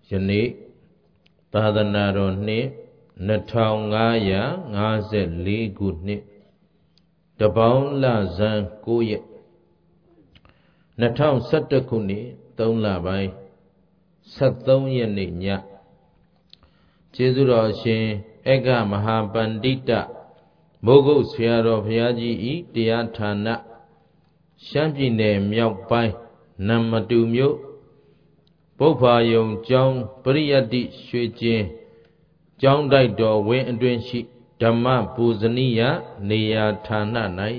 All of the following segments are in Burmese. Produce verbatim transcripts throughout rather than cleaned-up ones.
ယနေ့သာသနာတော်နှစ်နှစ်ထောင်ငါးရာငါးဆယ်လေးခုနှစ်တပေါင်းလဇန်ကိုးရက်နှစ်ထောင်ဆယ်တစ်ခုနှစ်သုံးလပိုင်းဆယ်သုံးရက်နေ့ညကျေးဇူးတော်ရှင်ဧကမဟာပန္တိတမိုးကုတ်ဆရာတော်ဘုရားကြီးဤတရားဌာနရှမ်းပြည်နယ်မြောက်ပိုင်းနမ္မတူမြို့ဘုဗ္ဗာယုံကျောင်းပရိယတ္တိရွှေကျင်းကျောင်းတိုက်တော်ဝင်းအတွင်းရှိဓမ္မပူဇနီယနေရာဌာန၌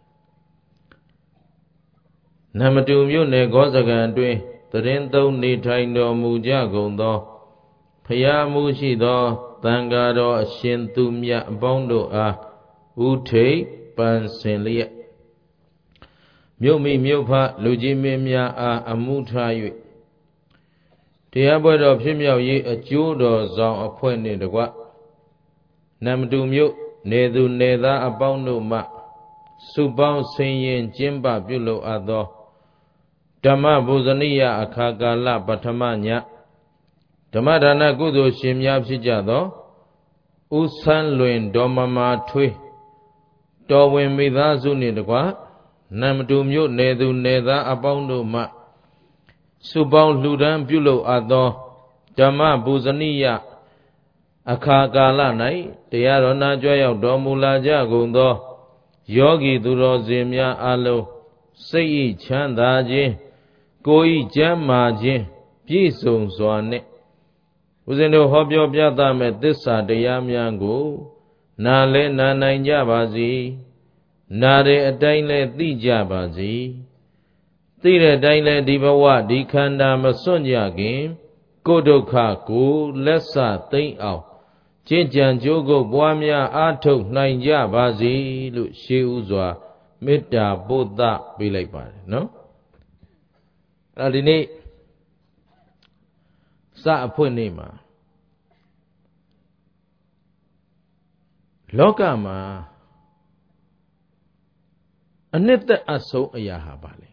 နမ္မတူမြို့နယ်ဂောစကံအတွင်းသရင်သုံးနေထိုင်တော်မူကြကုန်သောဖျားမှုရှိသောသံဃာတော်အရှင်သူမြတ်အပေါင်းတို့အားဥထိပ်ပန်းစင်လျက်မြို့မိမြို့ဖလူကြီးမင်းများအားအမှုထား၍တရားပွဲတော်ဖြစ်မြောက်ရေးအကျိုးတော်ဆောင်အဖွဲ့နှင့်တကွနမ္မတူမြို့နေသူနေသားအပေါင်းတို့မှစုပေါင်းဆင်ရင်ကျင်းပပြုလုပ်အပ်သောဓမ္မပူဇနီယအခါကာလပထမညဓမ္မဒါနကုသိုလ်ရှင်များဖြစ်ကြသောဥဆန်းလွင်ဒေါ်မမာထွေးတော်ဝင်မိသားစုနှင့်တကွနမ္မတူမြို့နေသူနေသားအပေါင်းတို့မှစုပေါင်းလှူဒန်းပြုလုပ်အပ်သောဓမ္မပူဇနီယအခါကာလ၌တရားတော်နာကြွရောက်တော်မူလာကြကုန်သောယောဂီသူတော်စင်များအလုံးစိတ်ဤချမ်းသာခြင်းကိုယ်ဤကျမ်းမာခြင်းပြည့်စုံစွာနှင့်ဦးဇင်းတို့ဟောပြောပြသမဲ့သစ္စာတရားများကိုနာလဲနာနိုင်ကြပါစေနာတဲ့အတိုင်းလဲသိကြပါစေသိတဲ့အတိုင်းလဲဒီဘဝဒီခန္ဓာမစွန့်ကြခင်ကိုယ်ဒုက္ခကိုလက်စသိမ့်အောင်ကျင့်ကြံကြိုးကုပ်ပွားများအားထုတ်နိုင်ကြပါစေလို့ရှေးဥစွာမေတ္တာပို့သပေးလိုက်ပါတယ်နော်အဲ့ဒီနေ့စအဖွင့်နေ့မှာလောကမှာအနှစ်သက်အဆုံးအရာဟာပါလေ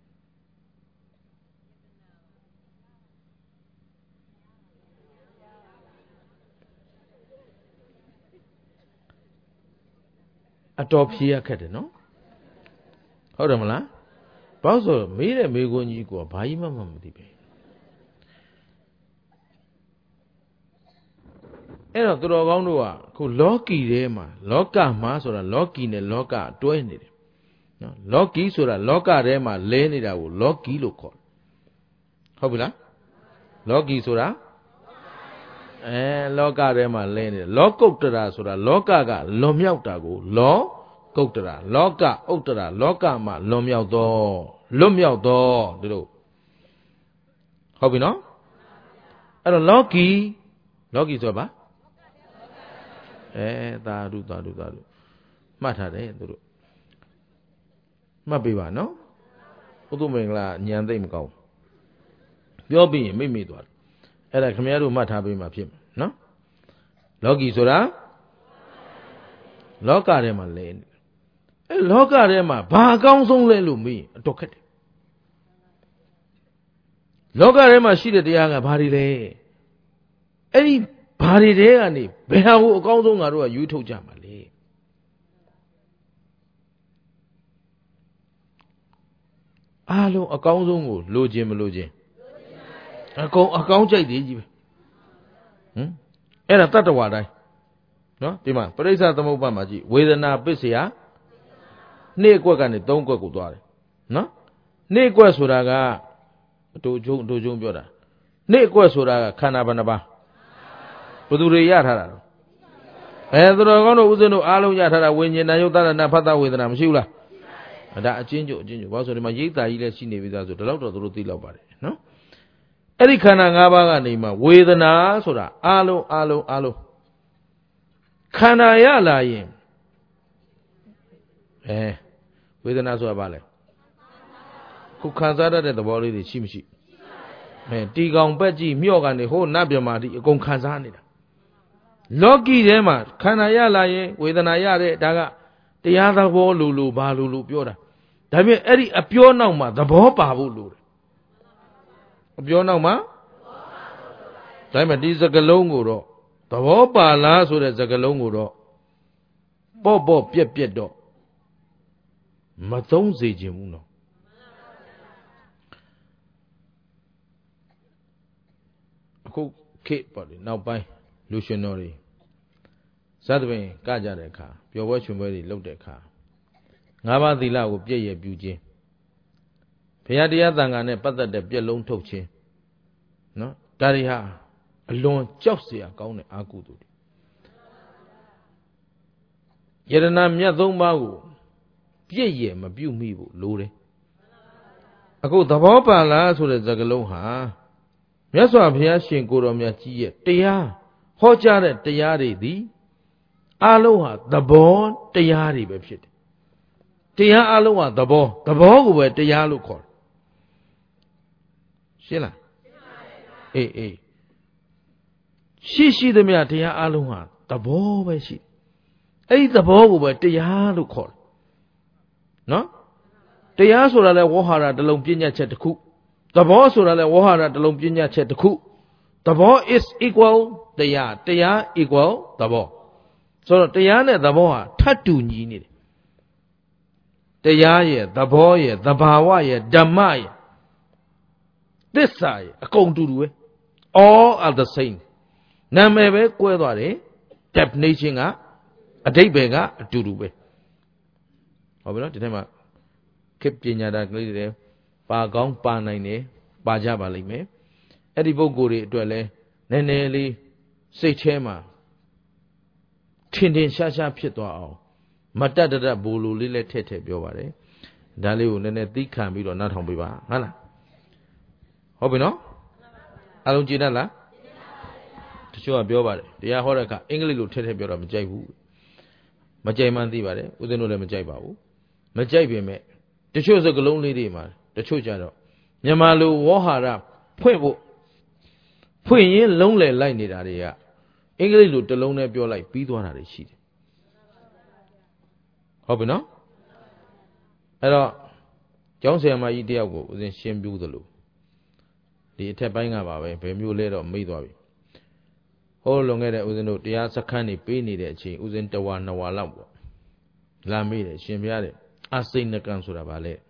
အတော်ဖြေရခက်တယ်နော်ဟုတ်တယ်မလားဘာလို့ဆိုမေးတဲ့မေးခွန်းကြီးကဘာကြီးမှမမသိပဲအဲ့တော့သူတော်ကောင်းတို့ကခုလောကီထဲမှာလောကမှာဆိုတာလောကီနဲ့လောကတွဲနေတယ်နော်လောကီဆိုတာလောကထဲမှာလဲနေတာကိုလောကီလို့ခေါ်တယ်ဟုတ်ပြီလားလောကီဆိုတာအဲလောကထဲမှာလဲနေတယ်လောကုတ္တရာဆိုတာလောကကလွန်မြောက်တာကိုလောကုတ္တရာလောကဥတ္တရာလောကမှာလွန်မြောက်သောလွတ်မြောက်သောဒီလိုဟုတ်ပြီနော်အဲ့တော့လောကီလောကီဆိုတာဘာအဲသာဓုသာဓုသာဓုမှတ်ထားတယ်သူတို့မှတ်ပေးပါနော်ဥဒုမင်္ဂလာညံသိမ့်မကောင်းပြောပြီးရင်မိတ်မိသွားတယ်အဲ့ဒါခင်ဗျားတို့မှတ်ထားပေးမှဖြစ်မယ်နော်လောကီဆိုတာလောကထဲမှာလဲနေအဲလောကထဲမှာဘာအကောင်းဆုံးလဲလို့မေးအတော်ခက်တယ်လောကထဲမှာရှိတဲ့တရားကဘာတွေလဲအဲ့ဒီဘာတွေတဲကနေဘယ်ဟာကိုအကောင်းဆုံးငါတို့ကယူထုတ်ကြမှာလဲအားလုံးအကောင်းဆုံးကိုလိုချင်မလိုချင်အကောင်အကောင်းကြိုက်သေးကြီးပဲဟမ်အဲ့ဒါတတ္တဝါတိုင်းနော်ဒီမှာပရိစ္ဆသမုပ္ပါမှာကြည့်ဝေဒနာပစ္စယနှစ်အကွက်ကနေသုံးကွက်ကိုသွားတယ်နော်နှစ်အကွက်ဆိုတာကအတူကျုံအတူကျုံပြောတာနှစ်အကွက်ဆိုတာကခန္ဓာဘယ်နှပါးဘယ်သူတွေရထားတာတော့အဲသူတော်ကောင်းတို့ဦးဇင်းတို့အားလုံးရထားတာဝိညာဉ်နာယုတ်တရဏဖတ်တာဝေဒနာမရှိဘူးလားဒါအချင်းကျုပ်အချင်းကျုပ်ဘာလို့ဆိုဒီမှာရိပ်သာကြီးလည်းရှိနေပြီသားဆိုဒီလောက်တော့သူတို့သိလောက်ပါတယ်နော်အဲ့ဒီခန္ဓာ၅ပါးကနေမှဝေဒနာဆိုတာအားလုံးအားလုံးအားလုံးခန္ဓာရလာရင်အဲဝေဒနာဆိုတာဘာလဲခုခံစားရတဲ့သဘောလေးတွေရှိမရှိအဲတီကောင်ပက်ကြည့်မြော့ကနေဟိုနတ်မြမာတိအကုန်ခံစားနေတာလောကီထဲမှာခန္ဓာရလာရင်ဝေဒနာရတဲ့ဒါကတရားသဘောလိုလိုဘာလိုလိုပြောတာဒါပေမဲ့အဲ့ဒီအပြောနောက်မှာသဘောပါဖို့လိုတယ်အပြောနောက်မှာဒါပေမဲ့ဒီစကလုံးကိုတော့သဘောပါလားဆိုတဲ့စကလုံးကိုတော့ပေါ့ပေါ့ပြက်ပြက်တော့မသုံးစေခြင်းဘူးနော်အခုခေတ်ပေါ့လေနောက်ပိုင်းလူရှင်တော်တွေဇတ်ပင်ကကြတဲ့အခါပျော်ပွဲရွှင်ပွဲတွေလုပ်တဲ့အခါငါးပါးသီလကိုပြည့်ရပြုခြင်းဘုရားတရားသံဃာနဲ့ပတ်သက်တဲ့ပြက်လုံးထုတ်ခြင်းနော်ဒါတွေဟာအလွန်ကြောက်เสียကောင်းတဲ့အာကုသိုလ်တွေယရဏမြတ်သုံးပါးကိုပြည့်ရမပြုမိဖို့လိုတယ်အခုသဘောပါလားဆိုတဲ့စကားလုံးဟာမြတ်စွာဘုရားရှင်ကိုယ်တော်မြတ်ကြီးရဲ့တရားဟောကြားတဲ့တရားတွေသည်အလုံးဟာသဘောတရားတွေပဲဖြစ်တယ်တရားအလုံးဟာသဘောသဘောကိုပဲတရားလို့ခေါ်တယ်ရှင်းလားအေးအေးရှိရှိသမျှတရားအလုံးဟာသဘောပဲရှိအဲ့ဒီသဘောကိုပဲတရားလို့ခေါ်တယ်နော်တရားဆိုတာလဲဝေါဟာရတစ်လုံးပြညတ်ချက်တစ်ခုသဘောဆိုတာလဲဝေါဟာရတစ်လုံးပြညတ်ချက်တစ်ခုသဘော is equal တရားတရား equal သဘောဆိုတော့တရားနဲ့သဘောဟာထပ်တူညီနေတယ်တရားရဲ့သဘောရဲ့သဘာဝရဲ့ဓမ္မရဲ့သစ္စာရဲ့အကုန်တူတူပဲ all are the same နာမည်ပဲကွဲသွားတယ် definition ကအဓိပ္ပာယ်ကအတူတူပဲဟုတ်ပြီနော်ဒီထဲမှာခေပညာတာကလေးတွေပါကောင်းပါနိုင်တယ်ပါကြပါလိမ့်မယ်အဲ့ဒီပုဂ္ဂိုလ်တွေအတွက်လဲနည်းနည်းလေးစိတ်ထဲမှာထင်ထင်ရှားရှားဖြစ်သွားအောင်မတတ်တတ်ဘူလူလေးလဲထည့်ထည့်ပြောပါတယ်ဒါလေးကိုနည်းနည်းသိခံပြီးတော့နားထောင်ပေးပါဟုတ်လားဟုတ်ပြီနော်အားလုံးကြည်တတ်လားတချို့ကပြောပါတယ်တရားဟောတဲ့အခါအင်္ဂလိပ်လိုထည့်ထည့်ပြောတော့မကြိုက်ဘူးမကြိုက်မှန်းသိပါတယ်ဦးဇင်းတို့လည်းမကြိုက်ပါဘူးမကြိုက်ပေမဲ့တချို့စကလုံးလေးတွေမှာတချို့ကြတော့မြန်မာလိုဝေါဟာရဖွင့်ဖို့ဖွင့်ရင်လုံးလည်လိုက်နေတာတွေကအင်္ဂလိပ်လိုတစ်လုံးနဲ့ပြောလိုက်ပြီးသွားတာတွေရှိတယ်ဟုတ်ပြီနော်အဲ့တော့ကျောင်းဆရာမကြီးတယောက်ကိုဦးဇင်းရှင်းပြသလိုဒီအထက်ပိုင်းကပါပဲဘယ်မျိုးလဲတော့မေ့သွားပြီဟိုးလွန်ခဲ့တဲ့ဦးဇင်းတို့တရားစခန်းနေပေးနေတဲ့အချိန်ဦးဇင်းတဝါနှစ်ဝါလောက်ပေါ့လာမေးတယ်ရှင်ပြရတယ်အစိဏကံဆိုတာဗာလဲ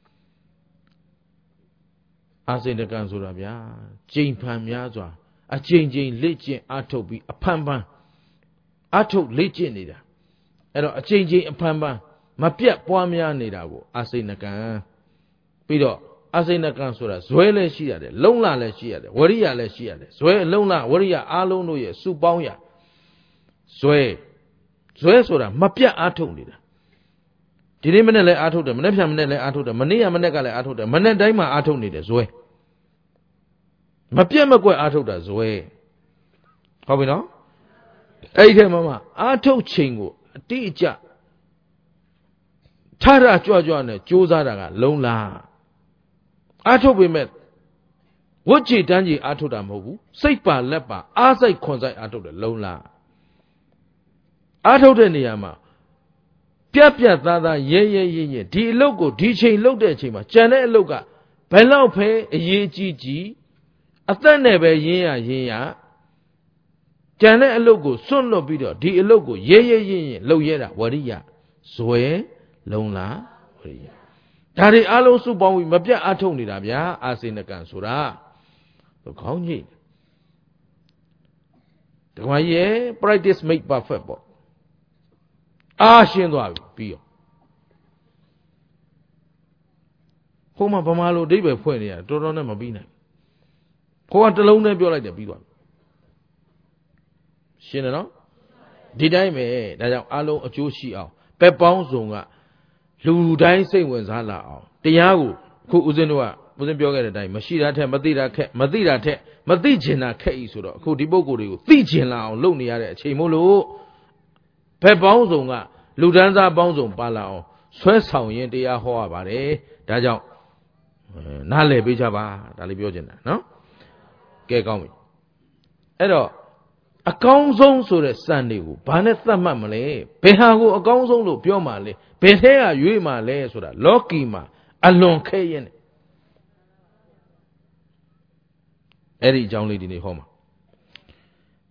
အစိဏကံဆိုတာဗျာကျိန်ဖန်များစွာအကျိန်ကျိန်လက်ကျင့်အထုတ်ပြီးအဖန်ဖန်အထုတ်လက်ကျင့်နေတာအဲ့တော့အကျိန်ကျိန်အဖန်ဖန်မပြတ်ပွားများနေတာကိုအစိဏကံပြီးတော့အစိဏကံဆိုတာဇွဲလည်းရှိရတယ်လုံလလည်းရှိရတယ်ဝရိယလည်းရှိရတယ်ဇွဲလုံလဝရိယအားလုံးတို့ရဲ့စုပေါင်းရဇွဲဇွဲဆိုတာမပြတ်အားထုတ်နေတာဒီနေ့မနေ့လည်းအားထုတ်တယ်မနေ့ဖြန်မနေ့လည်းအားထုတ်တယ်မနေ့ကမနေ့ကလည်းအားထုတ်တယ်မနေ့တိုင်းမှာအားထုတ်နေတယ်ဇွဲမပြတ်မကွက်အားထုတ်တာဇွဲဟုတ်ပြီနော်အဲ့ဒီထဲမှာမှအားထုတ်ချိန်ကိုအတိအကျထရကြွကြွနဲ့ကြိုးစားတာကလုံလားအားထုတ်ပေမဲ့ဝတ်ချီတန်းကြီးအားထုတ်တာမဟုတ်ဘူးစိတ်ပါလက်ပါအားစိတ်ခွန်ဆိုင်အားထုတ်တယ်လုံလားအားထုတ်တဲ့နေရာမှာပြက်ပြက်သားသားရဲရဲရဲရဲဒီအလုပ်ကိုဒီချိန်လုပ်တဲ့အချိန်မှာကြံတဲ့အလုပ်ကဘယ်လောက်ပဲအရေးကြီးကြီးအသက်နဲ့ပဲရင်းရရင်းရကြံတဲ့အလုပ်ကိုစွန့်လွတ်ပြီးတော့ဒီအလုပ်ကိုရဲရဲရဲရဲလုပ်ရတာဝရိယဇွဲလုံလားဝရိယဒါတွေအလုံးစုပေါင်းပြီးမပြတ်အထုတ်နေတာဗျာအာစေနကံဆိုတာခေါင်းကြီးတခါကြီး practice make perfect ပေါ့အားရှင်းသွားပြီပြီးရောဟိုမှာဗမာလိုအဓိပ္ပာယ်ဖွင့်နေရတော်တော်နဲ့မပြီးနိုင်ကိုကတစ်လုံးနဲ့ပြောလိုက်တယ်ပြီးသွားပြီရှင်းတယ်နော်ဒီတိုင်းပဲဒါကြောင့်အလုံးအကျိုးရှိအောင်ပဲပေါင်းစုံကလူတိုင်းစိတ်ဝင်စားလာအောင်တရားကိုခုဦးဇင်းတို့ကဦးဇင်းပြောခဲ့တဲ့အတိုင်းမရှိတာထက်မသိတာခက်မသိတာထက်မသိချင်တာခက်ဤဆိုတော့အခုဒီပုံကိုယ်တွေကိုသိချင်လာအောင်လုပ်နေရတဲ့အချိန်မို့လို့ဘယ်ပေါင်းစုံကလူဒန်းစားပေါင်းစုံပါလာအောင်ဆွဲဆောင်ရင်တရားဟောရပါတယ်ဒါကြောင့်နားလည်ပေးကြပါဒါလေးပြောချင်တာနော်ကဲကောင်းပြီအဲ့တော့အကောင်းဆုံးဆိုတဲ့စံတွေကိုဘာနဲ့သတ်မှတ်မလဲဘယ်ဟာကိုအကောင်းဆုံးလို့ပြောမှလဲဘယ်ထဲကရွေးမှလဲဆိုတာလောကီမှာအလွန်ခဲရင်အဲ့ဒီအကြောင်းလေးဒီနေ့ဟောမှာ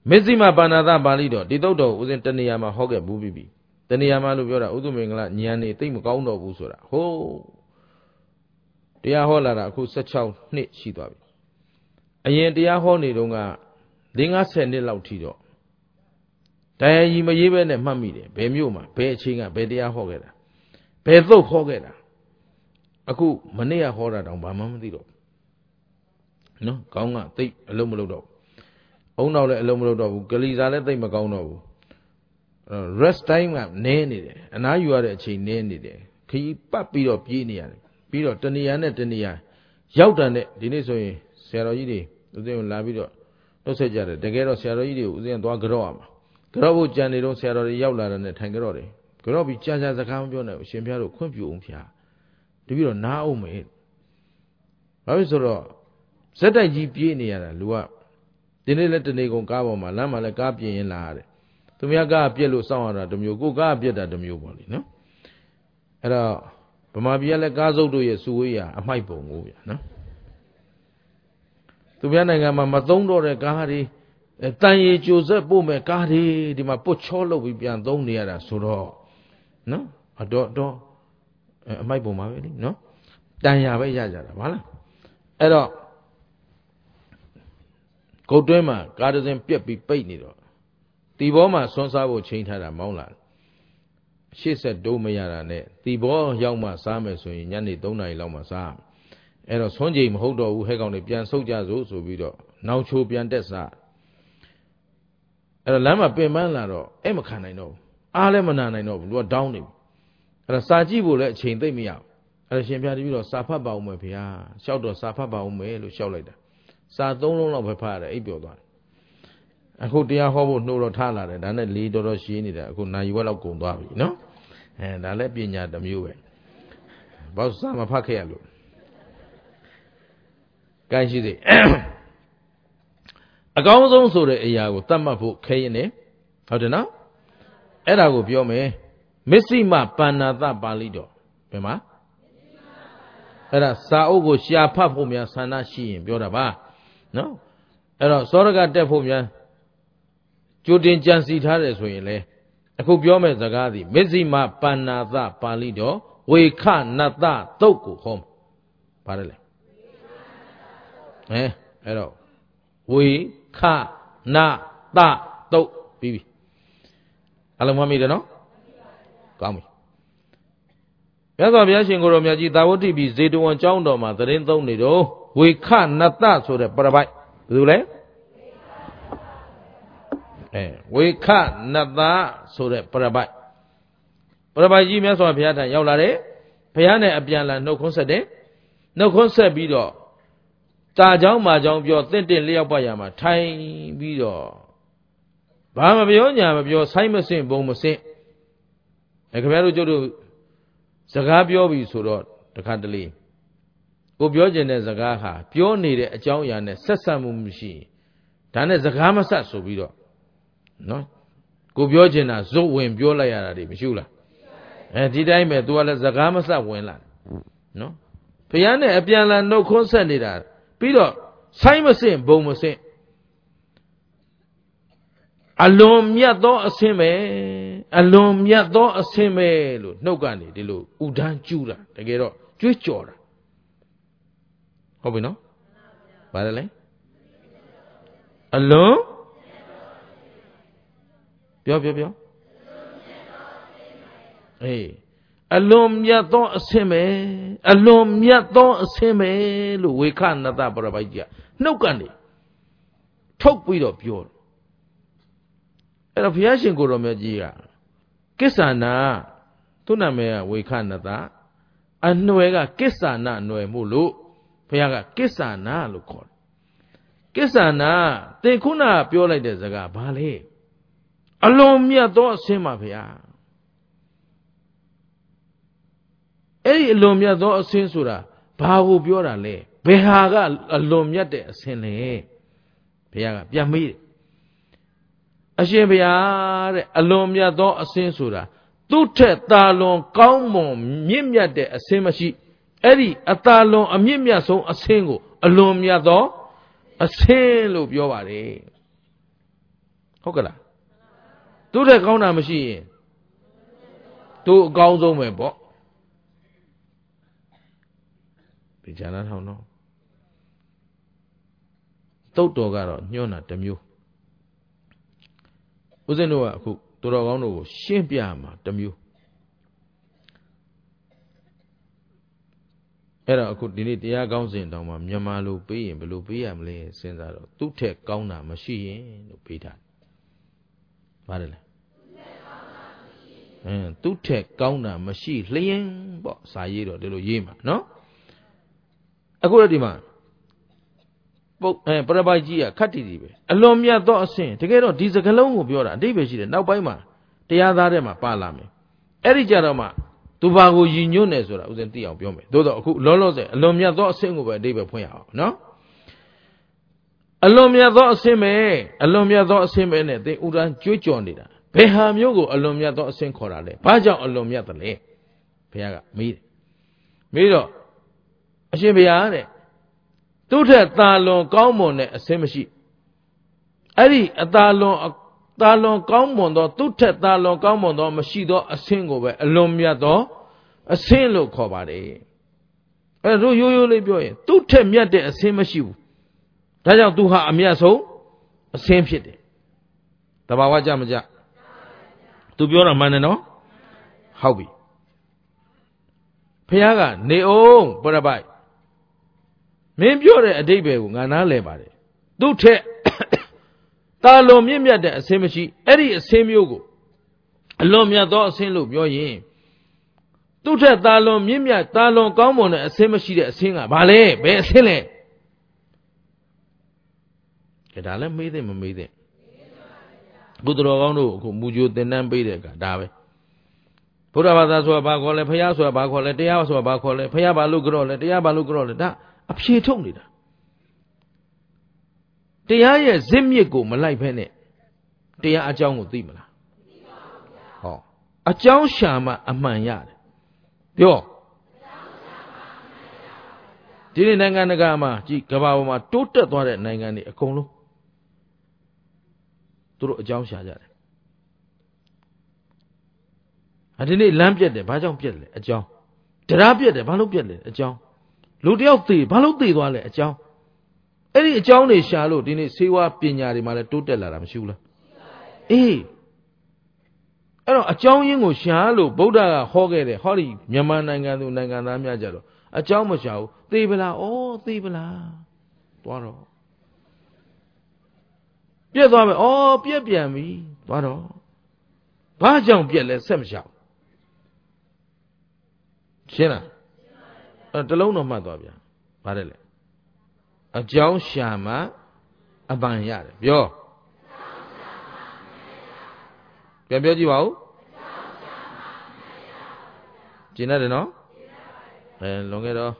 Messima Banada Balido, Didodo, Uzin Taniyama Hoga Bubi, Taniyama Lubura, Udumingla, Niani, Tim Gaundo Busura. Ho Dia Holara, who such out knit she dobi. Ayen Dia Honi Dunga, Dinga send it out Tido. Dia Yima Yiven and Mammy, Bemuma, Be Chinga, Bedia Hogera, Bezo Hogera. Aku Mania Hora down by Mamadido. No, Gonga, take a Lumulo. Oh, no, let Lumulo, Galizale, they Magono. Rest time up, nanny, and now you are a chain nanny there. Keep up, beat up, Yenian, beat up, Tania, Tania. Yautan it, Diniso, Sarahidi, Uzeon Labido. No say Jared, the Gero Sarahidi, Uzeon Dogrom. Grobo Janito Sarah Yaula and the Tangerori. Grobi Chaja the Campion, Champion, Quimpumpia. Do you know me? I was so set a G P near Lua. Didn't let the Nego Gabo, Malama, like Gapi in Lade. To me, a gap yellow sound at the Mugu Gab yet at the Muboli, no? At a Pamabia Gazo do Yesuia, a my bone, no? To be an Amazondo, a Gari, a tiny Joseph Bome, Gari, the Mapocholo will be undone near us, so no? A dot door. My boma, no? Danya Vaja, Walla. At all. Go to him, Gardens and Pipi painted. The Boma Sonsa will change her a mountain. She said, Do Mayana, the boy, young Masame, so in Yanni Dona Lama Sam. And a Sonjim Hodo who had on the pian soldiers also video. Now show pian desa. At a Lama Payman, Emma can I know. Aleman I know, you are down him. And a Saji will let chain me out. And a champion of Sapa Baumapia, shout of Sapa Baume, shout later. Sa don't know of a part, a builder. I could dear Hobo no Tala, and then lead or she needed. I could now you well go down, you know? And I let me at the mule. But some of Pakialu. Guys, you say, a goes also the Ayago Tamapu Kayane. How do you know? And I will be your me. Messima Panada Balido. Pema? Era Saogo Shia Papumia Sanashi, Biodaba. No? Era Soraga Defumia. Judin Jansi Tades Wele. A Kubiome Zagadi. Messima Panada Balido. We can't not that Toku home. Parale. Eh? Hello. We can't not that Toku. Bibi. Alamami, no? Come. Yaka Yashin Goromiaji, Dawati be Zedu and Chondoma, the Rento Nido. We can't not that so the Parabai. Dule? Eh, we can't not that so the Parabai. Parabai Jimas or Piata Yaulare, Piana Abiana, no concert, no concert bido. Tajam Majam, your thinking Leopoyama, time bido. Bama Bionia, your Simon Saint Bomose. A camero to Zagabio Suro, the Candeli. Ubiogen as Zagaha, pure needed a Joyan, a Sesamumshi. Done as a Gamasa Sobido. No? Gubiogena, so when Biola de Mishula. And did I met dual as a Gamasa Wenland? No? Piana, Abiana, no concern in that. Peter, Simon Saint Bomose. Alom Yato a seme, alom Yato a seme, no gani, the lo, Udan Jura, the gero, Twitchora. Hope you know? Badale? Alom? Pio, pio, pio. Hey, alom Yato a seme, alom Yato a seme, we can't not that for a no gani. Talk with of pure. If Yashin Goromagia, Kisana, Tunamea, we canada, and Noega Kisana, no Mulu, Piaga Kisana, look. Kisana, they could not pure like the Zaga, Bale. Alone me a door, Simapia. A Lomia door, Sinsura, Pau Biorale, Behaga, alone yet, Sene, Piaga, Yami. Ashebia, Alomia do a censura. Tute talon, calmo, mimia de a semashi. Eri, a talon, a mimia so a single. Alomia do a sail of your. ဟုတ်ကလားသူ့တဲ့ကောင်းတာမရှိရင်သူ့အကောင်းဆုံးပဲပေါ့ဒီဈာနာထောင်တော့တုတ်တော်ကတော့ညွှန်းတာတစ်မျိုးဦးဇင်းတို့ကအခုသူတော်ကောင်းတို့ကိုရှင်းပြမှာတစ်မျိုးအဲ့တော့အခုဒီနေ့တရားကောင်းစဉ်တောင်မှမြန်မာလိုပေးရင်ဘယ်လိုပေးရမလဲစဉ်းစားတော့သူ့ထက်ကောင်းတာမရှိရင်လို့ပေးထားပါတယ်လေအင်းသူ့ထက်ကောင်းတာမရှိလျင်ပေါ့စာရေးတော့ဒီလိုရေးမှာနော်အခုတော့ဒီမှာပုတ်အဲပရပိုက်ကြီးကခတ်တီတီပဲအလွန်မြတ်သောအဆင့်တကယ်တော့ဒီစကလုံးကိုပြောတာအတိတ်ပဲရှိတယ်နောက်ပိုင်းမှာတရားသားထဲမှာပါလာမယ်အဲ့ဒီကြတော့မှသူဘာကိုယဉ်ညွတ်နေဆိုတာဥစဉ်သိအောင်ပြောမယ်သို့တော့အခုလောလောဆယ်အလွန်မြတ်သောအဆင့်ကိုပဲအတိတ်ပဲဖွင့်ရအောင်နော်အလွန်မြတ်သောအဆင့်ပဲအလွန်မြတ်သောအဆင့်ပဲနဲ့သင်ဥဒန်းကြွေးကြော်နေတာဘယ်ဟာမျိုးကိုအလွန်မြတ်သောအဆင့်ခေါ်တာလဲဘာကြောင့်အလွန်မြတ်တယ်လဲဘုရားကမေးတယ်မေးတော့အရှင်ဘုရားတဲ့သူ့ထက်သာလွန်ကောင်းမွန်တဲ့အဆင့်မရှိအဲ့ဒီအသာလွန်သာလွန်ကောင်းမွန်သောသူ့ထက်သာလွန်ကောင်းမွန်သောမရှိသောအဆင့်ကိုပဲအလွန်မြတ်သောအဆင့်လို့ခေါ်ပါတယ်အဲ့တို့ရိုးရိုးလေးပြောရင်သူ့ထက်မြတ်တဲ့အဆင့်မရှိဘူးဒါကြောင့်သူဟာအမြတ်ဆုံးအဆင့်ဖြစ်တယ်တဘာဝကြမကြသူပြောတာမှန်တယ်နော်ဟုတ်ပြီဖခင်ကနေအောင်ပရပိုက်မင်းပြောတဲ့အဓိပ္ပာယ်ကိုငါနားလည်ပါတယ်သူ့ထက်တာလွန်မြင့်မြတ်တဲ့အဆင်းမရှိအဲ့ဒီအဆင်းမျိုးကိုအလွန်မြတ်သောအဆင်းလို့ပြောရင်သူ့ထက်တာလွန်မြင့်မြတ်တာလွန်ကောင်းမွန်တဲ့အဆင်းမရှိတဲ့အဆင်းကဘာလဲဘယ်အဆင်းလဲဒါလည်းမေးတယ်မမေးတယ်ဘုဒ္ဓတော်ကောင်းတို့အခုမူကြိုသင်တန်းပေးတဲ့ကဒါပဲဘုရားဘာသာဆိုတာဘာခေါ်လဲဖះဆိုတာဘာခေါ်လဲတရားဆိုတာဘာခေါ်လဲဖះဘာလို့ကြော့လဲတရားဘာလို့ကြော့လဲဒါအဖြေထုတ်နေတာတရားရဲ့ဇစ်မြစ်ကိုမလိုက်ဖဲနဲ့တရားအကြောင်းကိုသိမလားဟောအကြောင်းရှာမှအမှန်ရတယ်ပြောဒီနေ့နိုင်ငံတကာမှာကြည်ကမ္ဘာပေါ်မှာတိုးတက်သွားတဲ့နိုင်ငံတွေအကုန်လုံးသူတို့အကြောင်းရှာကြတယ်ဒီနေ့လမ်းပြက်တယ်ဘာကြောင့်ပြက်လဲအကြောင်းတရားပြက်တယ်ဘာလို့ပြက်လဲအကြောင်းလူတယောက်သေဘာလို့သေသွားလဲအကြောင်းအဲ့ဒီအကြောင်းတွေရှာလို့ဒီနေ့ဆေးဝါးပညာတွေမှာလည်းတိုးတက်လာတာမရှိဘူးလားအေးအဲ့တော့အကြောင်းရင်းကိုရှာလို့ဗုဒ္ဓကဟောခဲ့တယ်ဟောဒီမြန်မာနိုင်ငံသူနိုင်ငံသားများကြတော့အကြောင်းမရှာဘူးသေပလားဩသေပလားသွားတော့ပြက်သွားမယ်ဩပြက်ပြန်ပြီသွားတော့ဘာကြောင့်ပြက်လဲဆက်မရှာဘူးရှင်းလားအဲတလုံးတော့မှတ်သွားဗျာဗါတယ်လေအကြောင်းရှာမှအပန်ရတယ်ပြောပြန်ပြောကြည့်ပါဦးကျင်ရတယ်နော်အဲလွန်ခဲ့တော့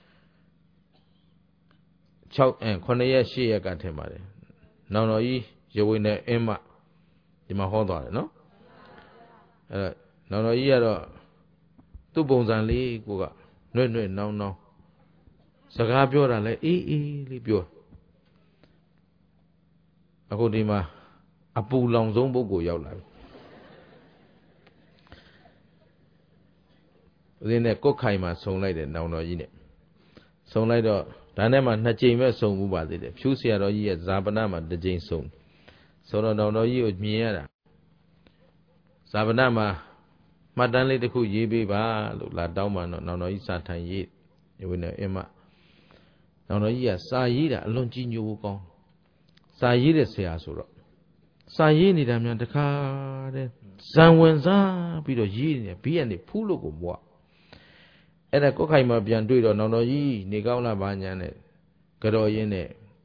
6အဲ9ရက်10ရက်ကထင်ပါတယ်နောင်တော်ကြီးရဝိနဲ့အင်းမဒီမှာဟောသွားတယ်နော်အဲနောင်တော်ကြီးကတော့သူ့ပုံစံလေးကိုကနှွဲ့နှွဲ့နောင်းနောင်းစကားပြောတာလဲအေးအေးလေးပြောအခုဒီမှာအပူလောင်ဆုံးပုဂ္ဂိုလ်ရောက်လာပြီဦးဇင်းနဲ့ကိုယ်ခိုင်မှာဆုံလိုက်တယ်နောင်တော်ကြီးနဲ့ဆုံလိုက်တော့ဒါနဲ့မှနှစ်ကြိမ်ပဲဆုံမှုပါသေးတယ်ဖြူးဆရာတော်ကြီးရဲ့ဇာပနာမှာတစ်ကြိမ်ဆုံဆိုတော့နောင်တော်ကြီးကိုမြင်ရတာဇာပနာမှာမှတ်တမ်းလေးတစ်ခုရေးပေးပါလို့လာတောင်းမှတော့နောင်တော်ကြီးစာထိုင်ရေးရဝိနဲ့အင်းမနောင်တော်ကြီးကစာရေးတာအလွန်ကြီးညိုကောင်းစာရေးတဲ့ဆရာဆိုတော့စာရေးနေတာများတခါတဲ့ဇံဝင်စားပြီးတော့ရေးနေဘီးကနေဖူးလို့ကိုမွားအဲ့ဒါကိုခိုင်မှာပြန်တွေ့တော့နောင်တော်ကြီးနေကောင်းလားဘာညာနဲ့ကြော်ရင်းနဲ့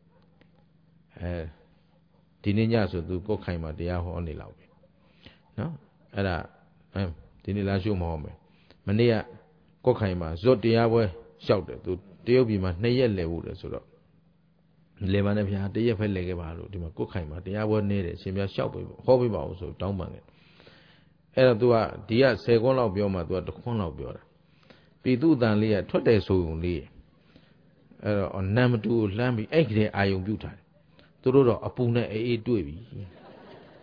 အဲဒီနေ့ညဆိုသူကိုခိုင်မှာတရားဟောနေလောက်ပဲနော်အဲ့ဒါအဲဒီနေ့လာရှုမဟောမယ်မနေ့ကကိုခိုင်မှာဇွတ်တရားပွဲလျှောက်တယ်သူတရုတ်ပြည်မှာနှစ်ရက်လည်ဖို့တယ်ဆိုတော့လေမနဲ့ဗျာတရက်ဖက်လည်ခဲ့ပါလို့ဒီမှာကိုခိုင်မှာတရားပွဲနေတယ်အရှင်ပြလျှောက်ပေးဟောပေးပါဦးဆိုတောင်းပန်ခဲ့အဲ့တော့ तू ကဒီကဆယ်ခွန်းလောက်ပြောမှ तू ကတစ်ခွန်းလောက်ပြောတာပြည်သူတန်လေးကထွက်တယ်ဆိုုံလေးအဲ့တော့နံမတူလှမ်းပြီးအဲ့ကလေးအာယုံပြုတ်ထားတယ်သူတို့တော့အပူနဲ့အေးအေးတွေ့ပြီ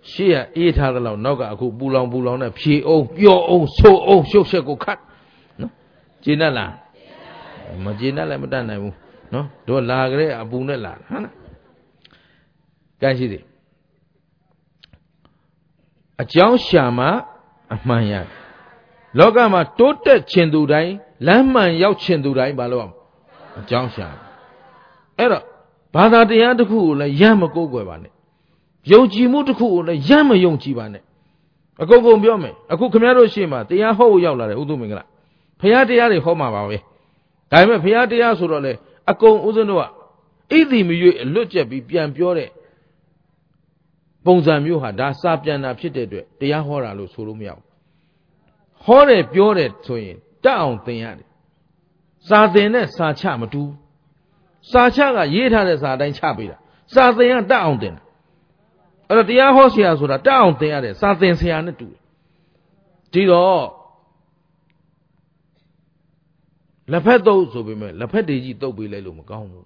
ရှေ့ကအေးထားသလောက်နောက်ကအခုပူလောင်ပူလောင်နဲ့ဖြေအောင်ပျော်အောင်ဆိုးအောင်ရှုပ်ရှက်ကိုခတ်နော်ကျေနပ်လားမကျေနပ်လည်းမတတ်နိုင်ဘူးနော်တို့လာကြတဲ့အပူနဲ့လာဟမ်လားကဲရှိသေးအကြောင်းရှာမှအမှန်ရလောကမှာတိုးတက်ခြင်းသူတိုင်းလမ်းမှန်ရောက်ခြင်းသူတိုင်းဘာလို့အောင်အကြောင်းရှာအဲ့တော့ဘာသာတရားတစ်ခုကိုလည်းရမ်းမကိုးကွယ်ပါနဲ့ယုံကြည်မှုတစ်ခုကိုလည်းရမ်းမယုံကြည်ပါနဲ့အကုန်ကုန်ပြောမယ်အခုခင်ဗျားတို့ရှေ့မှာတရားဟောဖို့ရောက်လာတယ်ဥဒ္ဓမင်္ဂလာဖရာတရားတွေဟောမှာပါပဲဒါပေမဲ့ဖရာတရားဆိုတော့လေအကုန်ဥစဉ်တို့ကဣတိမရွေအလွတ်ကျက်ပြီးပြန်ပြောတဲ့ပုံစံမျိုးဟာဒါစာပြန်တာဖြစ်တဲ့အတွက်တရားဟောတာလို့ဆိုလို့မရဘူးဟောတယ်ပြောတယ်ဆိုရင်တတ်အောင်သင်ရတယ်စာသင်နဲ့စာချမတူစာချကရေးထားတဲ့စာအတိုင်းချပေးတာစာသင်ကတတ်အောင်သင်တာအဲ့တော့တရားဟောဆရာဆိုတာတတ်အောင်သင်ရတယ်စာသင်ဆရာနဲ့တူတယ်ဒီတော့လက်ဖက်တုပ်ဆိုပေမဲ့လက်ဖက်တွေကြီးတုပ်ပေးလိုက်လို့မကောင်းဘူး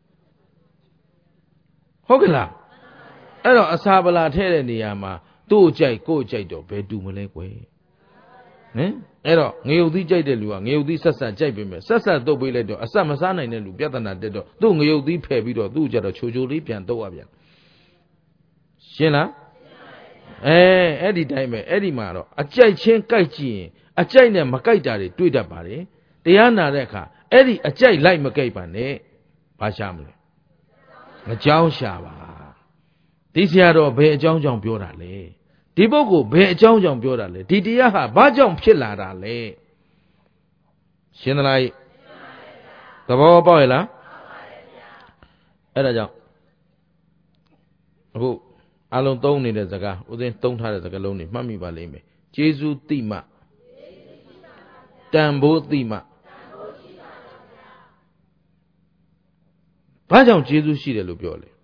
ဟုတ်ကဲ့လားအဲ့တော့အစာပလာထဲတဲ့နေရာမှာသူ့ကြိုက်ကိုကြိုက်တော့ဘယ်တူမလဲကွယ်ဟင်အဲ့တော့ငရုတ်သီးကြိုက်တဲ့လူကငရုတ်သီးဆက်ဆက်ကြိုက်ပေမဲ့ဆက်ဆက်တုပ်ပေးလိုက်တော့အဆက်မစားနိုင်တဲ့လူပြဿနာတက်တော့သူ့ငရုတ်သီးဖယ်ပြီးတော့သူ့ကြတော့ချိုချိုလေးပြန်တုပ်ရပြန်ရှင်းလားအဲအဲ့ဒီတိုင်းပဲအဲ့ဒီမှာတော့အကြိုက်ချင်းကြိုက်ကြည့်ရင်အကြိုက်နဲ့မကြိုက်တာတွေတွေ့တတ်ပါတယ်တရားနာတဲ့အခါအဲ့ဒီအကြိုက်လိုက်မကြိုက်ပါနဲ့ဘာရှာမလဲအကြောင်းရှာပါဒီဆရာတော်ဘယ်အကြောင်းကြောင့်ပြောတာလဲဒီပုဂ္ဂိုလ်ဘယ်အကြောင်းကြောင့်ပြောတာလဲဒီတရားဟာဘာကြောင့်ဖြစ်လာတာလဲရှင်းသလားသဘောပေါက်ရဲ့လားအဲ့ဒါကြောင့်အခုအလုံးသုံးနေတဲ့စကားဥစဉ်သုံးထားတဲ့စကားလုံးတွေမှတ်မိပါလိမ့်မယ်ကျေးဇူးတိမတန်ဖိုးတိမဘာကြောင့်ကျေးဇူးရှိတယ်လို့ပြောလဲ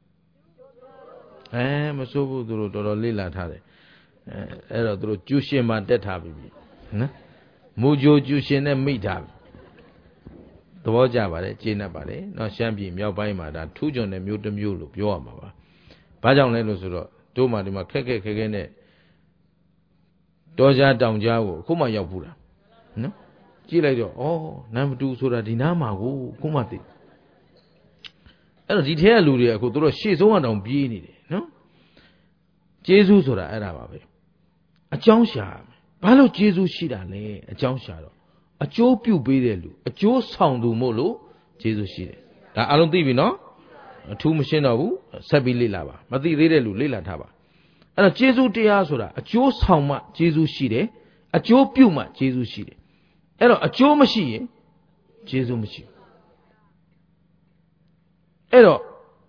အဲမစိုးဘူးသူတို့တော်တော်လေ့လာထားတယ်အဲအဲ့တော့သူတို့ကျူရှင်မှာတက်ထားပြီနော်မူဂျိုကျူရှင်နဲ့မိထားပြီသဘောကျပါတယ်ကျေနပ်ပါတယ်နော်ရှမ်းပြည်မြောက်ပိုင်းမှာဒါထူးချွန်တဲ့မျိုးတစ်မျိုးလို့ပြောရမှာပါဘာကြောင့်လဲလို့ဆိုတော့တို့မှဒီမှာခက်ခက်ခဲခဲနဲ့တောကြားတောင်ကြားကိုအခုမှရောက်ဘူးတာနော်ကြည့်လိုက်တော့ဩနမ်မတူဆိုတာဒီနားမှာကိုအခုမှသိအဲ့တော့ဒီထဲကလူတွေအခုတို့ရှေ့ဆုံးကတောင်ပြေးနေတယ်နော်ကျေးဇူးဆိုတာအဲ့ဒါပါပဲအကြောင်းရှာဘာလို့ကျေးဇူးရှိတာလဲအကြောင်းရှာတော့အကျိုးပြုပေးတဲ့လူအကျိုးဆောင်သူမို့လို့ကျေးဇူးရှိတယ်ဒါအားလုံးသိပြီနော်အထူးမရှင်းတော့ဘူးဆက်ပြီးလေ့လာပါမသိသေးတဲ့လူလေ့လာထားပါအဲ့တော့ကျေးဇူးတရားဆိုတာအကျိုးဆောင်မှကျေးဇူးရှိတယ်အကျိုးပြုမှကျေးဇူးရှိတယ်အဲ့တော့အကျိုးမရှိရင်ကျေးဇူးမရှိဘူးအဲ့တော့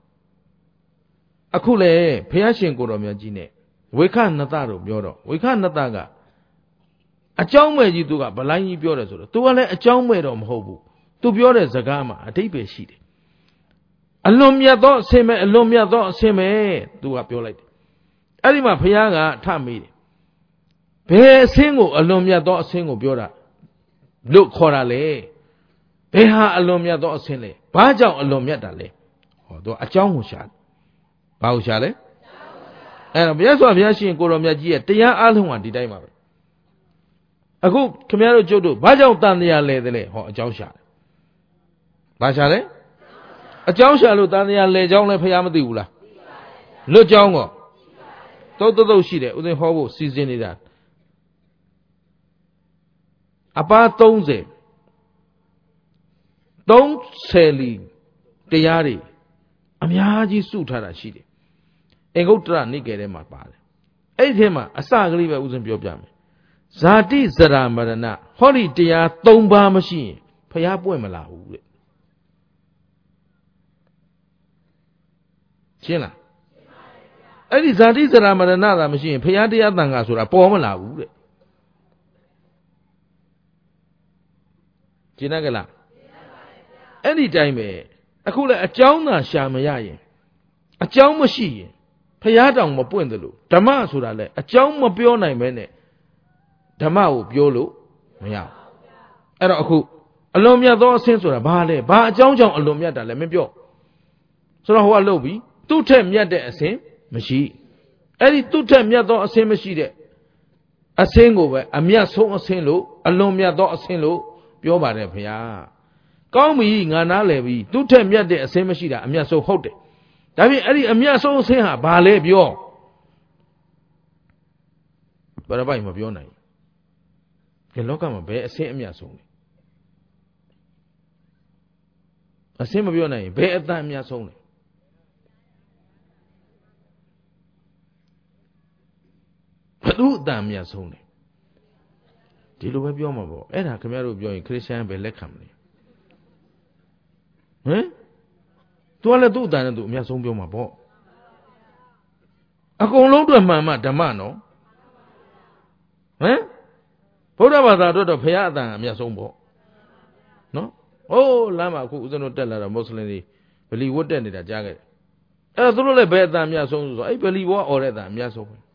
အခုလေဘုရားရှင်ကိုတော်မြတ်ကြီးနဲ့ဝေခနတတို့ပြောတော့ဝေခနတကအကြောင်းမဲ့ကြီးသူကဗလိုင်းကြီးပြောတယ်ဆိုတော့သူကလည်းအကြောင်းမဲ့တော့မဟုတ်ဘူးသူပြောတဲ့စကားမှာအတိတ်ပဲရှိတယ်အလွန်မြတ်သောအစင်မဲ့အလွန်မြတ်သောအစင်မဲ့သူကပြောလိုက်တယ်အဲ့ဒီမှာဘုရားကထမေးတယ်ဘယ်အစင်ကိုအလွန်မြတ်သောအစင်ကိုပြောတာလို့ခေါ်တာလေဘယ်ဟာအလွန်မြတ်သောအစင်လဲဘာကြောင့်အလွန်မြတ်တာလဲဟောသူအကြောင်းကိုရှာတယ်ဘာကိုရှာလဲအဲ့တော့ဘုရားဆိုဘုရားရှင်ကိုတော်မြတ်ကြီးရဲ့တရားအားလုံးကဒီတိုင်းပါပဲအခုခင်ဗျားတို့ကျုပ်တို့ဘာကြောင့်တန်တရားလဲတယ်လဲဟောအကြောင်းရှာတယ်ဘာရှာလဲအကြောင်းရှာလို့တန်တရားလဲကြောင်းလဲဘုရားမသိဘူးလားလွတ်ကြောင်းကောတုတ်တုတ်ရှိတယ်ဥစဉ်ဟောဖို့စီစဉ်နေတာအပါသုံးဆယ်သုံးဆယ်လီတရားတွေအများကြီးစုထားတာရှိတယ်အင်္ဂုတ္တရနိကေထဲမှာပါတယ်အဲ့ဒီထဲမှာအစကလေးပဲဥစဉ်ပြောပြမယ်ဇာတိဇရာမရဏဟောဒီတရားသုံးပါးမရှိရင်ဘုရားပွင့်မလာဘူးတဲ့ရှင်းလားအဲ့ဒီဇာတိဇရာမရဏသာမရှိရင်ဘုရားတရားတန်ခါဆိုတာပေါ်မလာဘူးတဲ့ရှင်းတယ်ကလားအဲ့ဒီတိုင်းပဲအခုလည်းအကြောင်းသာရှာမရရင်အကြောင်းမရှိရင်ဘုရားတောင်မပွင့်တယ်လို့ဓမ္မဆိုတာလည်းအကြောင်းမပြောနိုင်ပဲနဲ့ဓမ္မကိုပြောလို့မရဘူးအဲ့တော့အခုအလွန်မြတ်သောအဆင်းဆိုတာဘာလဲဘာအကြောင်းကြောင့်အလွန်မြတ်တာလဲမပြောဆိုတော့ဟိုကလှုပ်ပြီးသူ့ထက်မြတ်တဲ့အဆင်းမရှိအဲ့ဒီသူ့ထက်မြတ်သောအဆင်းမရှိတဲ့အဆင်းကိုပဲအမြတ်ဆုံးအဆင်းလို့အလွန်မြတ်သောအဆင်းလို့ပြောပါတယ်ဖေဟာကောင်းပြီငါနားလည်ပြီသူ့ထက်မြတ်တဲ့အဆင်းမရှိတာအမြတ်ဆုံးဟုတ်တယ်ဒါဖြင့်အဲ့ဒီအမြတ်ဆုံးအဆင်းဟာဘာလဲပြောပရပိုက်မပြောနိုင်ဒီလောကမှာဘယ်အဆင်းအမြတ်ဆုံးလဲအဆင်းမပြောနိုင်ရင်ဘယ်အတန်အမြတ်ဆုံးလဲဘယ်သူအတန်အမြတ်ဆုံးလဲဒီလိုပဲပြောမှာပေါ့အဲ့ဒါခင်ဗျားတို့ပြောရင်ခရစ်ယာန်ပဲလက်ခံမလဲဟမ်သူကလည်းသူ့အတန်နဲ့သူအမြတ်ဆုံးပြောမှာပေါ့အကုန်လုံးအတွက်မှန်မှဓမ္မနော်ဟမ်ဗုဒ္ဓဘာသာအတွက်တော့ဘုရားအတန်အမြတ်ဆုံးပေါ့နော်ဟိုးလမ်းမှာအခုဦးဇင်းတို့တက်လာတော့မွတ်စလင်တွေဗလီဝတ်တက်နေတာကြားခဲ့တယ်အဲ့ဒါသူတို့လည်းဘယ်အတန်အမြတ်ဆုံးဆိုတော့အဲ့ဗလီဘောအော်တဲ့အတန်အမြတ်ဆုံးပဲ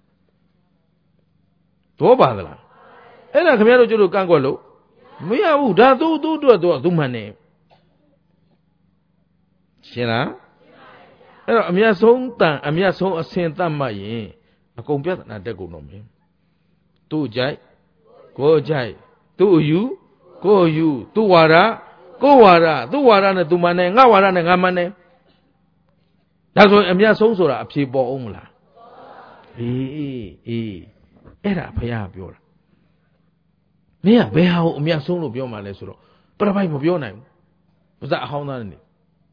တော့ပါသလားအဲ့ဒါခင်ဗျားတို့ကျတို့ကန့်ကွက်လို့မရဘူးဒါသူ့သူ့အတွက်တော့သူမှန်တယ်ရှင်းလားအဲ့တော့အမြတ်ဆုံးတန်အမြတ်ဆုံးအစင်တတ်မှရင်အကုန်ပြဿနာတက်ကုန်တော့မယ်သူ့ကြိုက်ကိုကြိုက်သူ့အယူကိုယူသူ့ဝါဒကိုဝါဒသူ့ဝါဒနဲ့သူမှန်တယ်ငါဝါဒနဲ့ငါမှန်တယ်ဒါဆိုရင်အမြတ်ဆုံးဆိုတာအဖြေပေါ်အောင်မလားအေးအေးအဲ့ဒါဘုရားပြောတာမင်းကဘယ်ဟာကိုအမြတ်ဆုံးလို့ပြောမှလဲဆိုတော့ပရပိုက်မပြောနိုင်ဘူးပါဇက်အဟောင်းသားနေ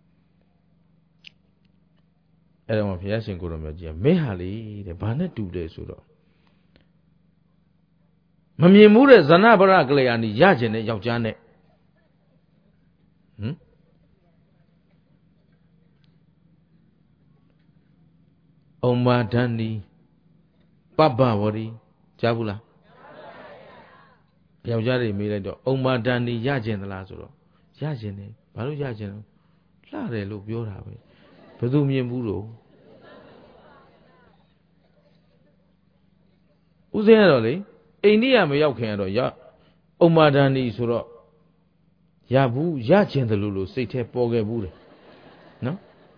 အဲ့တော့ဘုရားရှင်ကိုယ်တော်မြတ်ကြီးကမင်းဟာလေတဲ့ဘာနဲ့တူတယ်ဆိုတော့မမြင်မှုတဲ့ဇဏဗရကလျာဏီရကျင်တဲ့ယောက်ျားနဲ့ဟမ်ဩမာဒန္ဒီပပဝရီကြားဘူးလားယောက်ျားတွေမေးလိုက်တော့ဩမာဒန္ဒီရကျင်သလားဆိုတော့ရကျင်တယ်ဘာလို့ရကျင်လဲလှတယ်လို့ပြောတာပဲဘယ်သူမြင်ဘူးလို့ဥစဉ်ရတော့လေအိန္ဒိယမရောက်ခင်ကတော့ရဥမာဒန္ဒီဆိုတော့ရဘူးရကျင်တယ်လို့လို့စိတ်ထဲပေါ်ခဲ့ဘူးတယ်နော်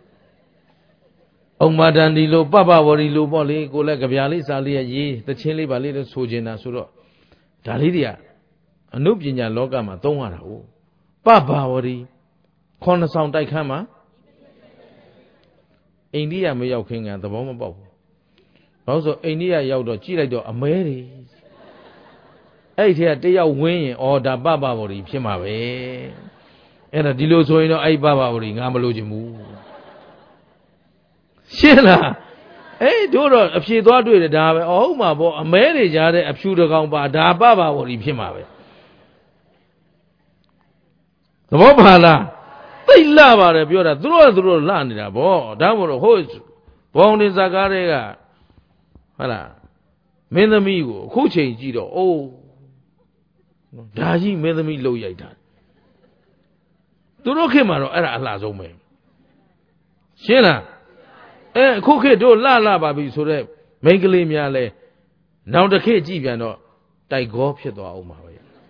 ဥမာဒန္ဒီလို့ပပဝရီလို့ပေါ့လေကိုလည်းကြပြာလေးစားလေးရေးတချင်းလေးပါလေးလို့ဆိုချင်တာဆိုတော့ဒါလေးတွေကအနုပညာလောကမှာသုံးရတာဟုတ်ပပဝရီခေါင်းဆောင်တိုက်ခန်းမှာအိန္ဒိယမရောက်ခင်ကသဘောမပေါက်ဘူးဘာလို့ဆိုအိန္ဒိယရောက်တော့ကြည့်လိုက်တော့အမဲတွေအဲ့ဒီထဲကတယောက်ဝင်းရင်အော်ဒါပပဝရီဖြစ်မှာပဲအဲ့ဒါဒီလိုဆိုရင်တော့အဲ့ပပဝရီငါမလို့ချင်ဘူးရှင်းလားအေးတို့တော့အဖြေသွားတွေ့တယ်ဒါပဲအော်ဟုတ်မှာပေါ့အမဲတွေကြားတဲ့အဖြူတကောင်ပါဒါပပဝရီဖြစ်မှာပဲသဘောပါလားသိလှပါတယ်ပြောတာသူတို့ကသူတို့လှနေတာဗောဒါမို့လို့ဟိုဘောင်တင်ဇာကားတွေကဟုတ်လားမင်းသမီးကိုအခုချိန်ကြည့်တော့အိုးဒါကြီးမင်းသမီးလှုပ်ရိုက်တာသူတို့ခေတ်မှာတော့အဲ့ဒါအလှဆုံးပဲရှင်းလားအဲအခုခေတ်တို့လှလှပါပြီဆိုတော့မိန်းကလေးများလဲနောက်တစ်ခေတ်ကြည့်ပြန်တော့တိုက်ကောဖြစ်သွားအောင်ပါပဲ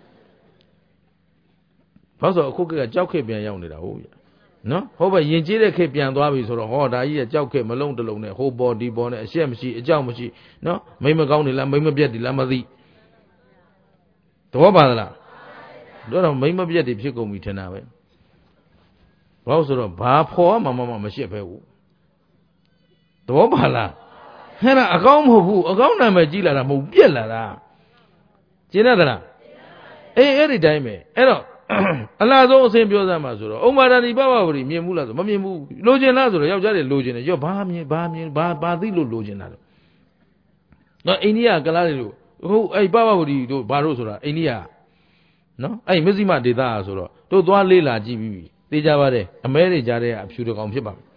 ဘာလို့ဆိုအခုခေတ်ကကြောက်ခေတ်ပြန်ရောက်နေတာဟုတ်နော်ဟုတ်ပါယဉ်ကျေးတဲ့ခေတ်ပြန်သွားပြီဆိုတော့ဟောဒါကြီးကကြောက်ခေတ်မလုံးတလုံးနဲ့ဟိုပေါ်ဒီပေါ်နဲ့အရှက်မရှိအကြောက်မရှိနော်မိမကောင်းနေလားမိမပြက်နေလားမသိသဘောပါသလားတို့တော့မိမပြက်တွေဖြစ်ကုန်ပြီထင်တာပဲဘာလို့ဆိုတော့ဘာဖော်မှမမမရှိပဲဘူးသဘောပါလားဟဲ့လားအကောင်းမဟုတ်ဘူးအကောင်းနာမည်ကြီးလာတာမဟုတ်ပြက်လာတာကျင်းရသလားအေးအဲ့ဒီတိုင်းပဲအဲ့တော့အလားဆုံးအစဉ်ပြောစမ်းမှာဆိုတော့ဥမာဒဏီပပဝရီမြင်ဘူးလားဆိုမမြင်ဘူးလိုချင်လားဆိုတော့ယောက်ျားတွေလိုချင်တယ်ရောဘာမြင်ဘာမြင်ဘာဘာသိလို့လိုချင်တာလဲနော်အိန္ဒိယကလားတွေလို့ဟုတ်အဲ့ပပဝရီတို့ဘာလို့ဆိုတာအိန္ဒိယနော်အဲ့မဇ္ဈိမဒေသဆိုတော့တို့သွားလေးလာကြည့်ပြီးသိကြပါတယ်အမဲတွေကြားတဲ့အဖြူတကောင်ဖြစ်ပါမယ်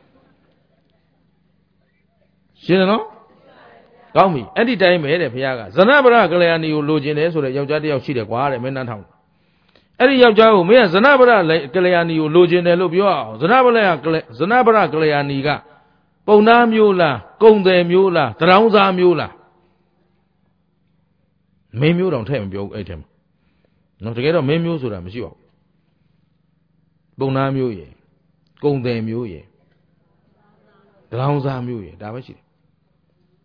ရှင်းတယ်နော်ကောင်းပြီအဲ့ဒီတိုင်းပဲတဲ့ဘုရားကဇနဗရကလျာဏီကိုလိုချင်တယ်ဆိုတော့ယောက်ျားတစ်ယောက်ရှိတယ်ကွာတဲ့မင်းနှန်းထောင်အဲ့ဒီယောက်ျားကိုမင်းကဇနဗရကလျာဏီကိုလိုချင်တယ်လို့ပြောအောင်ဇနဗရဇနဗရကလျာဏီကပုံသားမျိုးလားကုံတယ်မျိုးလားတရောင်းစားမျိုးလားမင်းမျိုးတောင်ထည့်မပြောဘူးအဲ့ထဲမှာနော်တကယ်တော့မင်းမျိုးဆိုတာမရှိပါဘူးပုံသားမျိုးရယ်ကုံတယ်မျိုးရယ်တရောင်းစားမျိုးရယ်ဒါပဲရှိတယ်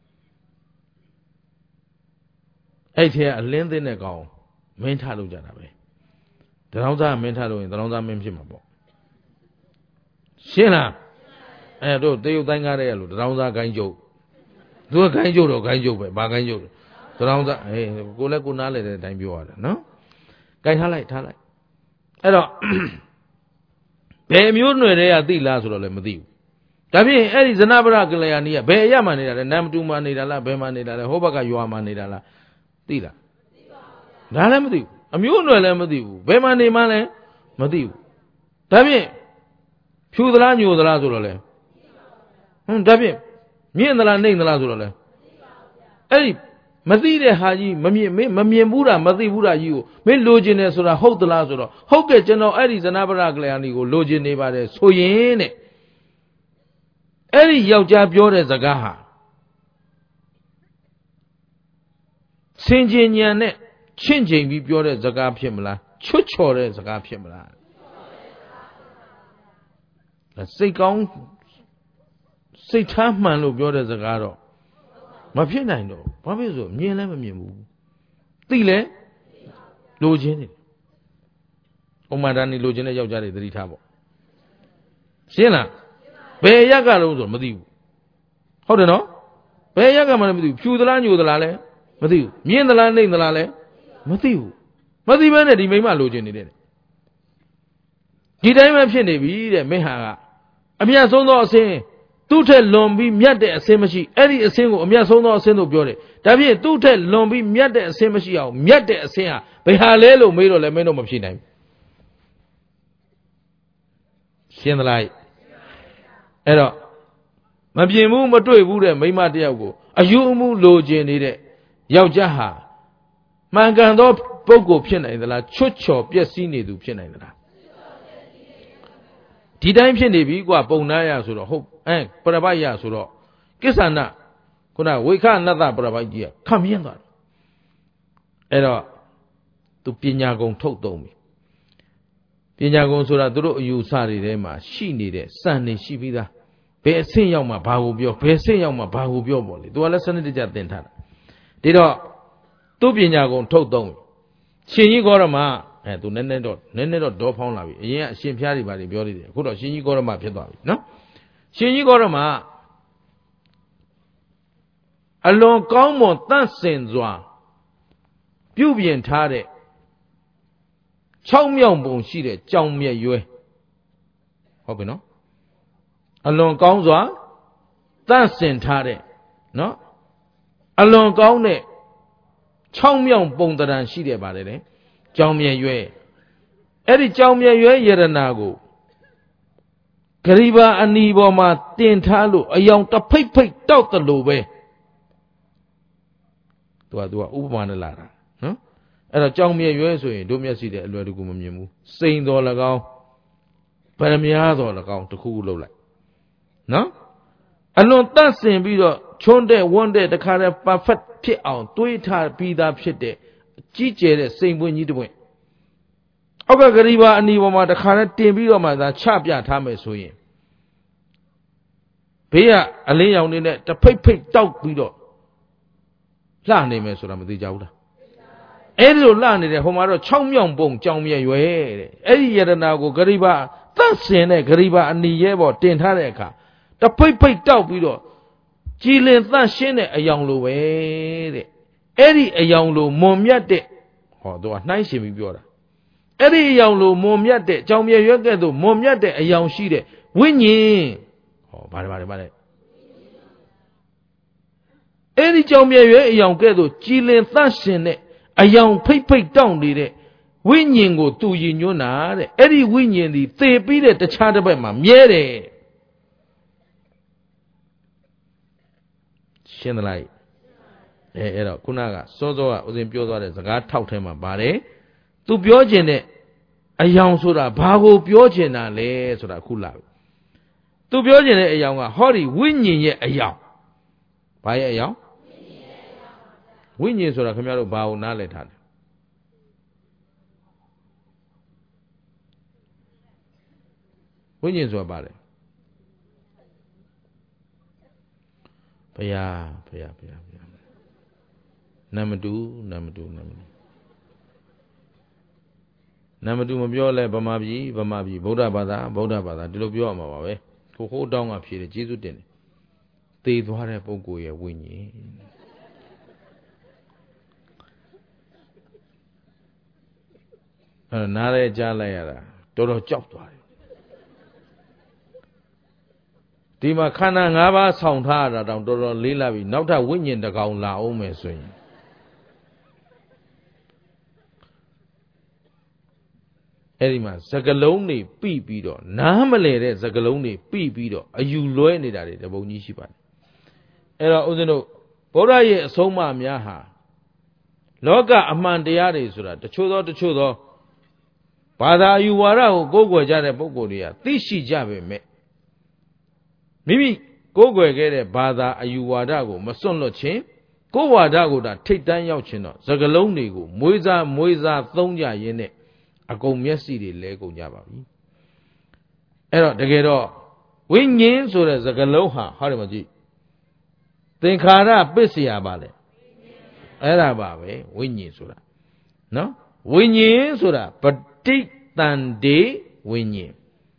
အဲ့ထဲအလင်းသိတဲ့ကောင်မင်းထလို့ကြတာပဲတရောင်းစားမင်းထလို့ရင်တရောင်းစားမင်းဖြစ်မှာပေါ့ရှင်းလားအဲ့တို့တရုတ်တိုင်းကားတဲ့လို့တရောင်းစားခိုင်းကျုပ်သူကခိုင်းကျုပ်တော့ခိုင်းကျုပ်ပဲဘာခိုင်းကျုပ်တရောင်းစားဟေးကိုလည်းကိုနားလေတဲ့အတိုင်းပြောရတယ်နော်ခိုင်းထားလိုက်ထားလိုက်အဲ့တော့ဘယ်မျိုးຫນွယ်တွေကသိလားဆိုတော့လည်းမသိဘူးဒါဖြင့်အဲ့ဒီဇနဗရကလျာဏီကဘယ်အရမှနေတာလဲနမ်တူမှနေတာလားဘယ်မှနေတာလဲဟိုဘက်ကရွာမှနေတာလားသိလားဒါလည်းမသိဘူးအမျိုးຫນွယ်လည်းမသိဘူးဘယ်မှနေမှလည်းမသိဘူးဒါဖြင့်ဖြူသလားညိုသလားဆိုတော့လဲဟွန်းဒါဖြင့်မြင့်သလားနှိမ့်သလားဆိုတော့လဲအဲ့ဒီမသိတဲ့ဟာကြီးမမြင်မမြင်ဘူးတာမသိဘူးတာကြီးကိုမင်းလိုချင်တယ်ဆိုတာဟုတ်သလားဆိုတော့ဟုတ်ကဲ့ကျွန်တော်အဲ့ဒီဇနဗရကလျာဏီကိုလိုချင်နေပါတယ်ဆိုရင်တဲ့အဲ့ဒီယောက်ျားပြောတဲ့စကားဟာစင်ကြင်ညံနဲ့ချင့်ချိန်ပြီးပြောတဲ့စကားဖြစ်မလားချွတ်ချော်တဲ့စကားဖြစ်မလားစိတ်ကောင်းစိတ်ထားမှန်လို့ပြောတဲ့စကားတော့မဖြစ်နိုင်တော့ဘာဖြစ်လို့မြင်လည်းမမြင်ဘူးသိလဲလိုချင်တယ်ဥမာဒါနေလိုချင်တဲ့ယောက်ျားတွေသတိထားပေါ့ရှင်းလားဘယ်ရက်ကလုံးဆိုမသိဘူးဟုတ်တယ်နော်ဘယ်ရက်ကမှလည်းမသိဘူးဖြူသလားညိုသလားလဲမသိဘူးမြင်းသလားနှိမ့်သလားလဲမသိဘူးမသိဘဲနဲ့ဒီမိမလိုချင်နေတဲ့ဒီတိုင်းပဲဖြစ်နေပြီတဲ့မင်းဟာကအမြတ်ဆုံးသောအစင်းသူ့ထက်လွန်ပြီးမြတ်တဲ့အစင်းမရှိအဲ့ဒီအစင်းကိုအမြတ်ဆုံးသောအစင်းတို့ပြောတယ်ဒါဖြင့်သူ့ထက်လွန်ပြီးမြတ်တဲ့အစင်းမရှိအောင်မြတ်တဲ့အစင်းဟာဘယ်ဟာလဲလို့မေးတော့လည်းမင်းတို့မဖြေနိုင်ဘူးရှင်းသလားအဲ့တော့မပြင်ဘူးမတွေ့ဘူးတဲ့မိန်းမတယောက်ကိုအယူအမှုလိုချင်နေတဲ့ယောက်ျားဟာမှန်ကန်သောပုဂ္ဂိုလ်ဖြစ်နိုင်သလားချွတ်ချော်ပျက်စီးနေသူဖြစ်နိုင်သလားဒီတိုင်းဖြစ်နေပြီကွာပုံနာရဆိုတော့ဟုတ်အဲပရပိုက်ရဆိုတော့ကိစ္ဆန္ဒခုနဝိခနတ္တပရပိုက်ကြီးကခန့်မြင်းသွားတယ်အဲ့တော့သူပညာကုံထုတ်သုံးပြီပညာကုံဆိုတာသူတို့အယူဆတွေထဲမှာရှိနေတဲ့စံနေရှိပြီးသားဘယ်အဆင့်ရောက်မှဘာကိုပြောဘယ်အဆင့်ရောက်မှဘာကိုပြောပေါ့လေသူကလည်းစနစ်တကျသင်ထားတာဒီတော့သူ့ပညာကုံထုတ်သုံးပြီရှင်ကြီးကောရမအဲသူနည်းနည်းတော့နည်းနည်းတော့ဒေါဖောင်းလာပြီအရင်ကအရှင်ဖျားတွေပါတွေပြောနေတယ်အခုတော့ရှင်ကြီးကောရမဖြစ်သွားပြီနော်ရှင်ကြီးကောရမအလွန်ကောင်းမွန်တန့်စင်စွာပြုပြင်ထားတဲ့၆မြောင်ပုံရှိတဲ့ကြောင်မြက်ရွဲဟုတ်ပြီနော်အလွန်ကောင်းစွာတန့်စင်ထားတဲ့နော်အလွန်ကောင်းတဲ့၆မြောင်ပုံတရံရှိတယ်ပါတယ်လေကြောင်မြက်ရွဲအဲ့ဒီကြောင်မြက်ရွဲယရနာကိုဂရိဘာအနီပေါ်မှာတင်ထားလို့အယောင်တဖိတ်ဖိတ်တောက်တယ်လို့ပဲသူကသူကဥပမာနဲ့လာတာနော်အဲ့တော့ကြောင်မြက်ရွဲဆိုရင်တို့မျက်စိတဲ့အလွယ်တကူမမြင်ဘူးစိန်တော်၎င်းဗရမများတော်၎င်းတခုခုလှုပ်လိုက်နော်အလွန်တန့်စင်ပြီးတော့ချွန်းတဲ့ဝန်းတဲ့တခါတည်း perfect ဖြစ်အောင်တွေးထားပြီးသားဖြစ်တဲ့ကြီးကျယ်တဲ့စိန်ပွင့်ကြီးတစ်ပွင့်အောက်ကဂရိဘာအနီပေါ်မှာတခါတည်းတင်ပြီးတော့မှသာချပြထားမယ်ဆိုရင်ဘေးကအလင်းရောင်နေနဲ့တဖိတ်ဖိတ်တောက်ပြီးတော့လှနေမယ်ဆိုတာမသိကြဘူးလားအဲ့ဒီလိုလှနေတဲ့ဟိုမှာတော့၆မြောင်ပုံကြောင်မြက်ရွယ်တဲ့အဲ့ဒီယရနာကိုဂရိဘာသန့်စင်တဲ့ဂရိဘာအနီရဲပေါ်တင်ထားတဲ့အခါတဖိတ်ဖိတ်တောက်ပြီးတော့ကြည်လင်သန့်ရှင်းတဲ့အယောင်လိုပဲတဲ့အဲ့ဒီအယောင်လိုမွန်မြတ်တဲ့ဟောသူကနှိုင်းရှင်ပြီးပြောတာအဲ့ဒီအယောင်လိုမွန်မြတ်တဲ့ကြောင်မြက်ရွက်ကဲ့သို့မွန်မြတ်တဲ့အယောင်ရှိတဲ့ဝိညာဉ်ဟောဗါတယ်ဗါတယ်ဗါတယ်အဲ့ဒီကြောင်မြက်ရွက်အယောင်ကဲ့သို့ကြည်လင်သန့်ရှင်းတဲ့အယောင်ဖိတ်ဖိတ်တောင့်နေတဲ့ဝိညာဉ်ကိုသူရည်ညွှန်းတာတဲ့အဲ့ဒီဝိညာဉ်ဒီသေပြီးတဲ့တခြားတစ်ဘက်မှာမြဲတယ်ရှင်းသလားအဲအဲ့တော့ခုနကစောစောကဦးဇင်းပြောသွားတဲ့စကားထောက်ထဲမှာပါတယ်သူပြောခြင်းတဲ့အယောင်ဆိုတာဘာကိုပြောခြင်းတာလဲဆိုတာခုလာပြီသူပြောခြင်းတဲ့အယောင်ကဟောဒီဝိညာဉ်ရဲ့အယောင်ဘာရဲ့အယောင်ဝိညာဉ်ဆိုတာခင်ဗျားတို့ဘာကိုနားလည်ထားလဲဝိညာဉ်ဆိုတာဘာလဲဘုရားဘုရားဘုရားဘုရားနာမတူနာမတူနာမတူနာမတူမပြောလဲဗမာပြည်ဗမာပြည်ဗုဒ္ဓဘာသာဗုဒ္ဓဘာသာဒီလိုပြောရမှာပါပဲကိုဟိုးတောင်းကဖြေတယ်ကျေးဇူးတင်တယ်သေသွားတဲ့ပုဂ္ဂိုလ်ရဲ့ဝိညာဉ်အဲ့နားရဲကြားလိုက်ရတာတော်တော်ကြောက်သွားတယ်ဒီမှာခန္ဓာ၅ပါးဆောင်ထားရတာတောင်တော်တော်လေးလာပြီနောက်ထပ်ဝိညာဉ်တစ်ကောင်လာအောင်မယ်ဆိုရင်အဲ့ဒီမှာစကလုံးတွေပြီပြီးတော့နားမလဲတဲ့စကလုံးတွေပြီပြီးတော့အယူလွဲနေတာတွေတပုံကြီးရှိပါတယ်အဲ့တော့ဦးဇင်းတို့ဗုဒ္ဓရဲ့အဆုံးအမများဟာလောကအမှန်တရားတွေဆိုတာတချို့သောတချို့သောဘာသာအယူဝါဒကိုကိုးကွယ်ကြတဲ့ပုဂ္ဂိုလ်တွေကသိရှိကြပေမဲ့မိမိကိုးကွယ်ခဲ့တဲ့ဘာသာအယူဝါဒကိုမစွန့်လွတ်ခြင်းကိုယ်ဝါဒကိုဒါထိတ်တန်းရောက်ခြင်းတော့စကလုံးတွေကိုမွေးစားမွေးစားသုံးကြရင်းနဲ့အကုန်မျက်စိတွေလဲကုန်ကြပါပြီအဲ့တော့တကယ်တော့ဝိညာဉ်ဆိုတဲ့စကားလုံးဟာဟောတယ်မကြည့်သင်္ခါရပစ္စယပါလေအဲ့ဒါပါပဲဝိညာဉ်ဆိုတာနော်ဝိညာဉ်ဆိုတာပဋိသန္ဓေဝိညာဉ်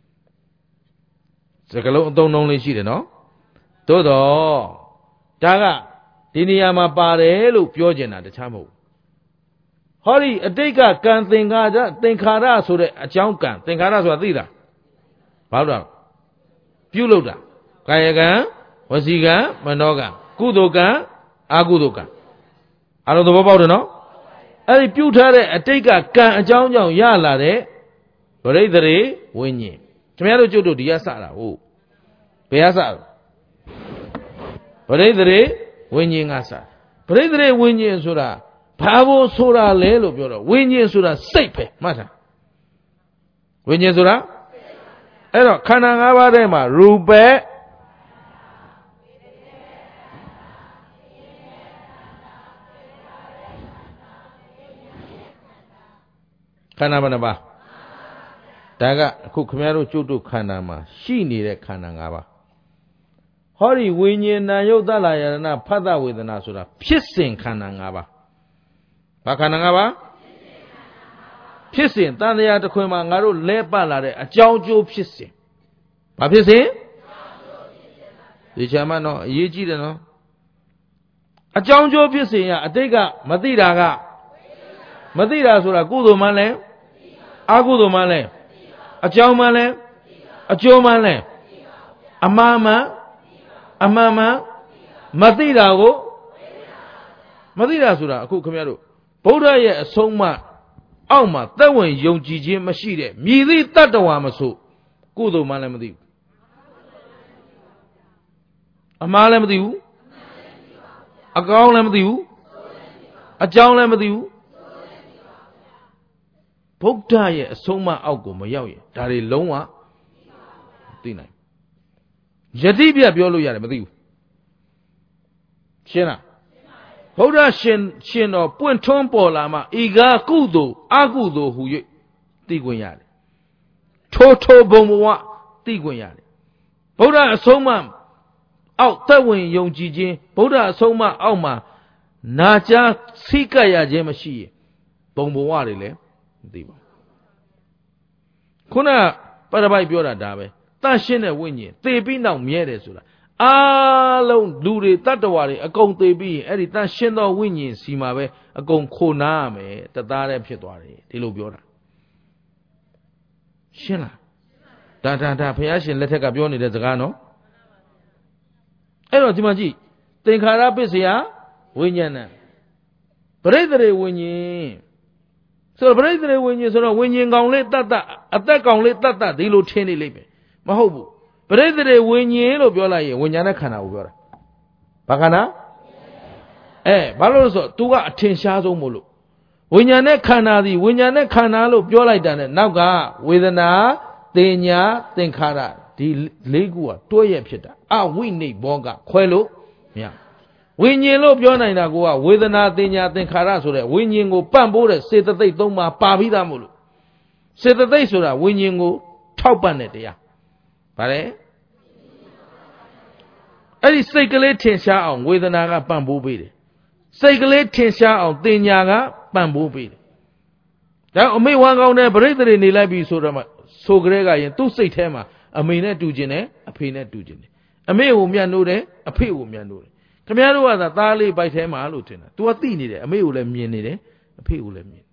စကားလုံးအသုံးနှုန်းလေးရှိတယ်နော်သို့တော့ဒါကဒီနေရာမှာပါတယ်လို့ပြောကျင်တာတခြားမဟုတ်ဟောဒီအတိတ်ကကံသင်္ခါရသင်္ခါရဆိုတဲ့အကြောင်းကံသင်္ခါရဆိုတာသိတာဘာလို့လဲပြုလုပ်တာကာယကံဝစီကံမနောကံကုသိုလ်ကံအကုသိုလ်ကံအားလုံးသဘောပေါက်တယ်နော်အဲ့ဒီပြုထားတဲ့အတိတ်ကကံအကြောင်းကြောင့်ရလာတဲ့ပရိသေရေဝိညာဉ်ခင်ဗျားတို့ကျုပ်တို့ဒီကစတာဟုတ်ဘယ်ကစလဲပရိသေရေဝိညာဉ်ကစပရိသေရေဝိညာဉ်ဆိုတာဘာဖို့ဆိုတာလဲလို့ပြောတော့ဝိညာဉ်ဆိုတာစိတ်ပဲမှတ်တာဝိညာဉ်ဆိုတာအဲ့တော့ခန္ဓာ၅ပါးထဲမှာရူပခန္ဓာဘယ်နှပါးဒါကအခုခင်ဗျားတို့ကျုပ်တို့ခန္ဓာမှာရှိနေတဲ့ခန္ဓာ၅ပါးဟောဒီဝိညာဉ်နာယုတ်တလယရဏဖတ်တဝေဒနာဆိုတာဖြစ်စဉ်ခန္ဓာ၅ပါးဘာခန္ဓာ၅ပါးဖြစ်စဉ်တန်တရားတစ်ခွင်မှာငါတို့လဲပတ်လာတဲ့အကြောင်းကျိုးဖြစ်စဉ်ဘာဖြစ်စဉ်ဒီချာမနော်အရေးကြီးတယ်နော်အကြောင်းကျိုးဖြစ်စဉ်ရအတိတ်ကမသိတာကမသိတာဆိုတာကုသိုလ်မှလည်းအကုသိုလ်မှလည်းအကြောင်းမှလည်းအကျိုးမှလည်းအမှားမှအမှန်မှမသိတာကိုမသိတာဆိုတာအခုခင်ဗျားတို့ဗုဒ္ဓရဲ့အဆုံးအမအောက်မှာသက်ဝင်ယုံကြည်ခြင်းမရှိတဲ့မြည်သည့်တတ္တဝါမဆိုကုသိုလ်မှလည်းမသိဘူးအမှားလည်းမသိဘူးအကောင်းလည်းမသိဘူးအကြောင်းလည်းမသိဘူးဗုဒ္ဓရဲ့အဆုံးအမအောက်ကိုမရောက်ရင်ဒါတွေလုံးဝသိနိုင်ယတိပြပြောလို့ရတယ်မသိဘူးရှင်းလားဗုဒ္ဓရှင်ရှင်တော်ပွင့်ထွန်းပေါ်လာမှဤကားကုသိုလ်အကုသိုလ်ဟူ၍သိခွင့်ရတယ်ထိုထိုဘုံဘဝသိခွင့်ရတယ်ဗုဒ္ဓအဆုံးအမအောက်သက်ဝင်ယုံကြည်ခြင်းဗုဒ္ဓအဆုံးအမအောက်မှာနာကြားစိတ်ကပ်ရခြင်းမရှိရင်ဘုံဘဝတွေလည်းမသိပါဘူးခုနပရပိုက်ပြောတာဒါပဲတန့်ရှင်းတဲ့ဝိညာဉ်သေပြီးနောက်မြဲတယ်ဆိုတာအားလုံးလူတွေတတ္တဝါတွေအကုန်သေပြီးရင်အဲ့ဒီတန့်ရှင်းသောဝိညာဉ်စီမှာပဲအကုန်ခိုနားရမယ်တသားတည်းဖြစ်သွားတယ်ဒီလိုပြောတာရှင်းလားဒါဒါဒါဘုရားရှင်လက်ထက်ကပြောနေတဲ့စကားနော်အဲ့တော့ဒီမှာကြည့်သင်္ခါရပစ္စယဝိညာဏပရိသေရေဝိညာဉ်ဆိုတော့ပရိသေရေဝိညာဉ်ဆိုတော့ဝိညာဉ်ကောင်လေးတတ်တအသက်ကောင်လေးတတ်တဒီလိုထင်းနေလိမ့်မယ်မဟုတ်ဘူးပရိသေရေဝိညာဉ်လို့ပြောလိုက်ရင်ဝိညာဉ်နဲ့ခန္ဓာကိုပြောတာဘာခန္ဓာအဲဘာလို့လဲဆိုတော့ तू ကအထင်ရှားဆုံးမို့လို့ဝိညာဉ်နဲ့ခန္ဓာသည်ဝိညာဉ်နဲ့ခန္ဓာလို့ပြောလိုက်တာနဲ့နောက်ကဝေဒနာတင်ညာသင်္ခါရဒီလေးခုကတွဲရဖြစ်တာအဝိနိဘောကခွဲလို့မရဝိညာဉ်လို့ပြောနိုင်တာကဝေဒနာတင်ညာသင်္ခါရဆိုတဲ့ဝိညာဉ်ကိုပံ့ပိုးတဲ့စေတသိက်သုံးပါးပါပြီးသားမို့လို့စေတသိက်ဆိုတာဝိညာဉ်ကိုထောက်ပံ့တဲ့တရားဗါလဲအဲ့ဒီစိတ်ကလေးထင်ရှားအောင်ဝေဒနာကပံ့ပိုးပေးတယ်စိတ်ကလေးထင်ရှားအောင်တင်ညာကပံ့ပိုးပေးတယ်ဒါအမေဝမ်းကောင်းတဲ့ပြိတ္တိနေလိုက်ပြီဆိုတော့မှဆိုကြဲကရင်သူ့စိတ်ထဲမှာအမေနဲ့တူကျင်တယ်အဖေနဲ့တူကျင်တယ်အမေကိုမြတ်နိုးတယ်အဖေကိုမြတ်နိုးတယ်ခင်ဗျားတို့ကသာသားလေးပိုက်ထဲမှာလို့ထင်တာ तू ကသိနေတယ်အမေကိုလည်းမြင်နေတယ်အဖေကိုလည်းမြင်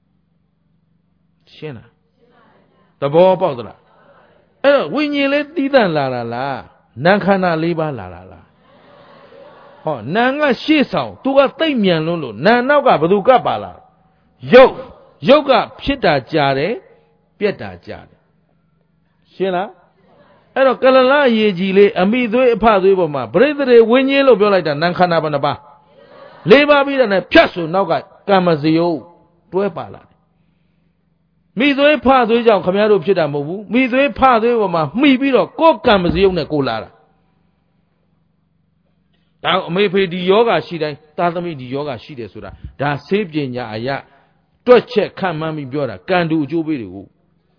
ရှင်းလားသဘောပေါက်သလားအဲ့တော့ဝိညာဉ်လေးတီးတန့်လာတာလားနာခန္ဓာ၄ပါးလာတာလားဟောနာကရှေ့ဆောင် तू ကသိမ့်မြန်လို့လို့နာနောက်ကဘသူကပါလာရုပ်ရုပ်ကဖြစ်တာကြာတယ်ပြက်တာကြာတယ်ရှင်းလားအဲ့တော့ကလလအရေးကြီးလေးအမိသွေးအဖသွေးပေါ်မှာပရိသေဝိညာဉ်လို့ပြောလိုက်တာနာခန္ဓာဘယ်နှပါ၄ပါးပြီးတဲ့နဲ့ဖြတ်ဆိုနောက်ကကမ္မဇယုတ်တွဲပါလာတယ်မိသွေးဖသွေးကြောင့်ခမည်းတော်ဖြစ်တာမဟုတ်ဘူးမိသွေးဖသွေးပေါ်မှာမှီပြီးတော့ကိုယ်ကံမစရုပ်နဲ့ကိုလာတာဒါအမေဖေဒီယောဂရှိတိုင်းသာသမီဒီယောဂရှိတယ်ဆိုတာဒါဆေးပညာအရာတွက်ချက်ခံမှန်းပြီးပြောတာကံတူအကျိုးပေးတယ်ဟုတ်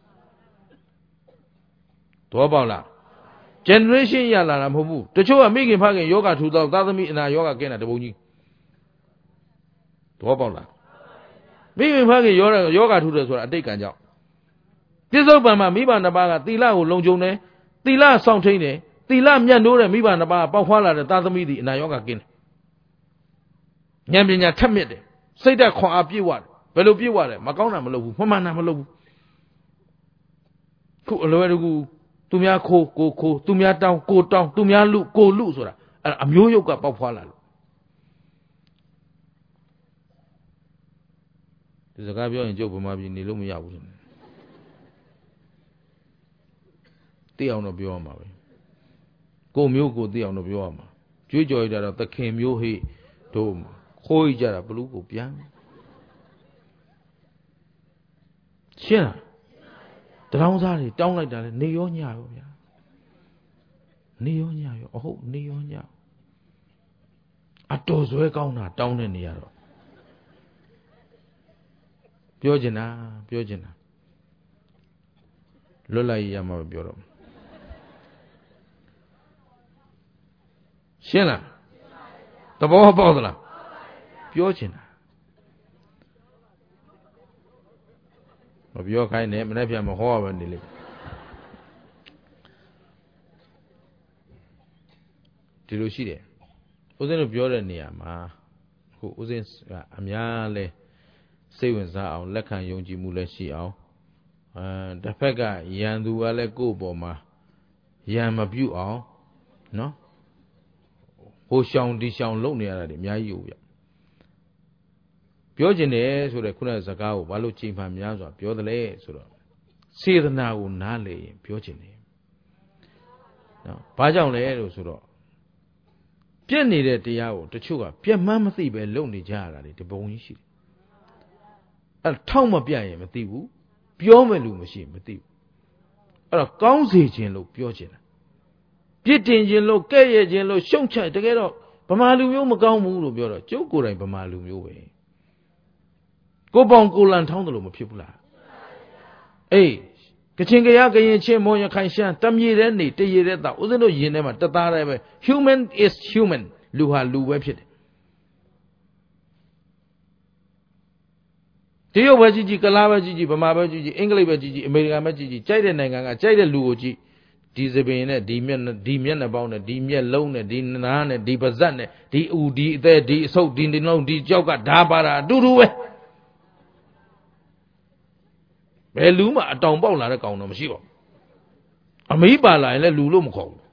တော့ပေါက်လား generation ရလာတာမဟုတ်ဘူးတချို့ကမိခင်ဖခင်ယောဂထူတော့သာသမီအနာယောဂကင်းတာတပုံကြီးတော့ပေါက်လားမိမိဖခင်ယောဂယောဂထူတယ်ဆိုတာအတိတ်ကံကြောင့်ပြစ္ဆုတ်ပံမှာမိဘနှစ်ပါးကသီလကိုလုံခြုံတယ်သီလဆောင်ထိန်တယ်သီလမြတ်နိုးတဲ့မိဘနှစ်ပါးပေါက်ဖွာလာတဲ့သာသမီသည်အနာယောဂကင်းတယ်ဉာဏ်ပညာထက်မြက်တယ်စိတ်ဓာတ်ခွန်အားပြည့်ဝတယ်ဘယ်လိုပြည့်ဝတယ်မကောင်းတာမလုပ်ဘူးမမှန်တာမလုပ်ဘူးခုအလွယ်တကူသူများခိုးကိုခိုးသူများတောင်းကိုတောင်းသူများလူကိုလူဆိုတာအဲ့အမျိုးယုတ်ကပေါက်ဖွာလာလို့ဒီစကားပြောရင်ကျုပ်ဗမာပြည်နေလို့မရဘူးသိအောင်တော့ပြောရမှာပဲကိုမျိုးကိုသိအောင်တော့ပြောရမှာကြွေးကြော်ရတာတော့သခင်မျိုးဟိတို့ခိုးကြတာဘလူးကိုပြန်ရှင်းလားတရောင်းစားတွေတောင်းလိုက်တာလေနေရောညရောဗျာနေရောညရောအဟုတ်နေရောညအတော်ဇွဲကောင်းတာတောင်းတဲ့နေရတော့ပြောချင်တာပြောချင်တာလွတ်လိုက်ရမှာပြောတော့ရှင်းလားသဘောပေါက်သလားပြောချင်တာမပြောခိုင်းနဲ့မနေ့ပြန်မဟောရပဲနေလိမ့်ဒီလိုရှိတယ်ဦးဇင်းတို့ပြောတဲ့နေရာမှာခုဦးဇင်းကအများလဲစိတ်ဝင်စားအောင်လက်ခံယုံကြည်မှုလည်းရှိအောင်အဲတစ်ဖက်ကယံသူကလည်းကိုယ့်အပေါ်မှာယံမပြုတ်အောင်နော်ဟိုရှောင်ဒီရှောင်လုပ်နေရတာတွေအများကြီးဟုတ်ဗျပြောကျင်တယ်ဆိုတဲ့ခုနကစကားကိုဘာလို့ချိန်မှန်များစွာပြောသလဲဆိုတော့စေတနာကိုနားလေရင်ပြောကျင်တယ်နော်ဘာကြောင့်လဲလို့ဆိုတော့ပြက်နေတဲ့တရားကိုတချို့ကပြက်မှန်းမသိပဲလုပ်နေကြရတာလေဒီပုံကြီးရှိတယ်အဲ့ထောက်မပြရင်မသိဘူးပြောမဲ့လူမရှိမသိဘူးအဲ့တော့ကောင်းစေခြင်းလို့ပြောချင်တာပြစ်တင်ခြင်းလို့ကဲ့ရဲ့ခြင်းလို့ရှုံချတကယ်တော့ဗမာလူမျိုးမကောင်းဘူးလို့ပြောတော့ကျုပ်ကိုယ်တိုင်ဗမာလူမျိုးပဲကိုပေါင်ကိုလန်ထောင်းတယ်လို့မဖြစ်ဘူးလားအေးကချင်ကရကရင်ချင်းမောရခိုင်ရှမ်းတမြေတဲ့နေတရေတဲ့တောက်ဦးဇင်းတို့ယင်ထဲမှာတသားတည်းပဲ human is human လူဟာလူပဲဖြစ်တယ်တရုတ်ပဲကြည့်ကြည့်ကလားပဲကြည့်ကြည့်ဗမာပဲကြည့်ကြည့်အင်္ဂလိပ်ပဲကြည့်ကြည့်အမေရိကန်ပဲကြည့်ကြည့်ကြိုက်တဲ့နိုင်ငံကကြိုက်တဲ့လူကိုကြည့်ဒီစပင်နဲ့ဒီမျက်ဒီမျက်နှာပေါင်းနဲ့ဒီမျက်လုံးနဲ့ဒီနားနဲ့ဒီပါးစပ်နဲ့ဒီဥဒီအသက်ဒီအဆုပ်ဒီနှလုံးဒီကြောက်ကဓာပါတာအတူတူပဲဘယ်လူမှအတောင်ပေါက်လာတဲ့ကောင်တော့မရှိပါဘူးအမေးပါလာရင်လည်းလူလို့မခေါ်ဘူး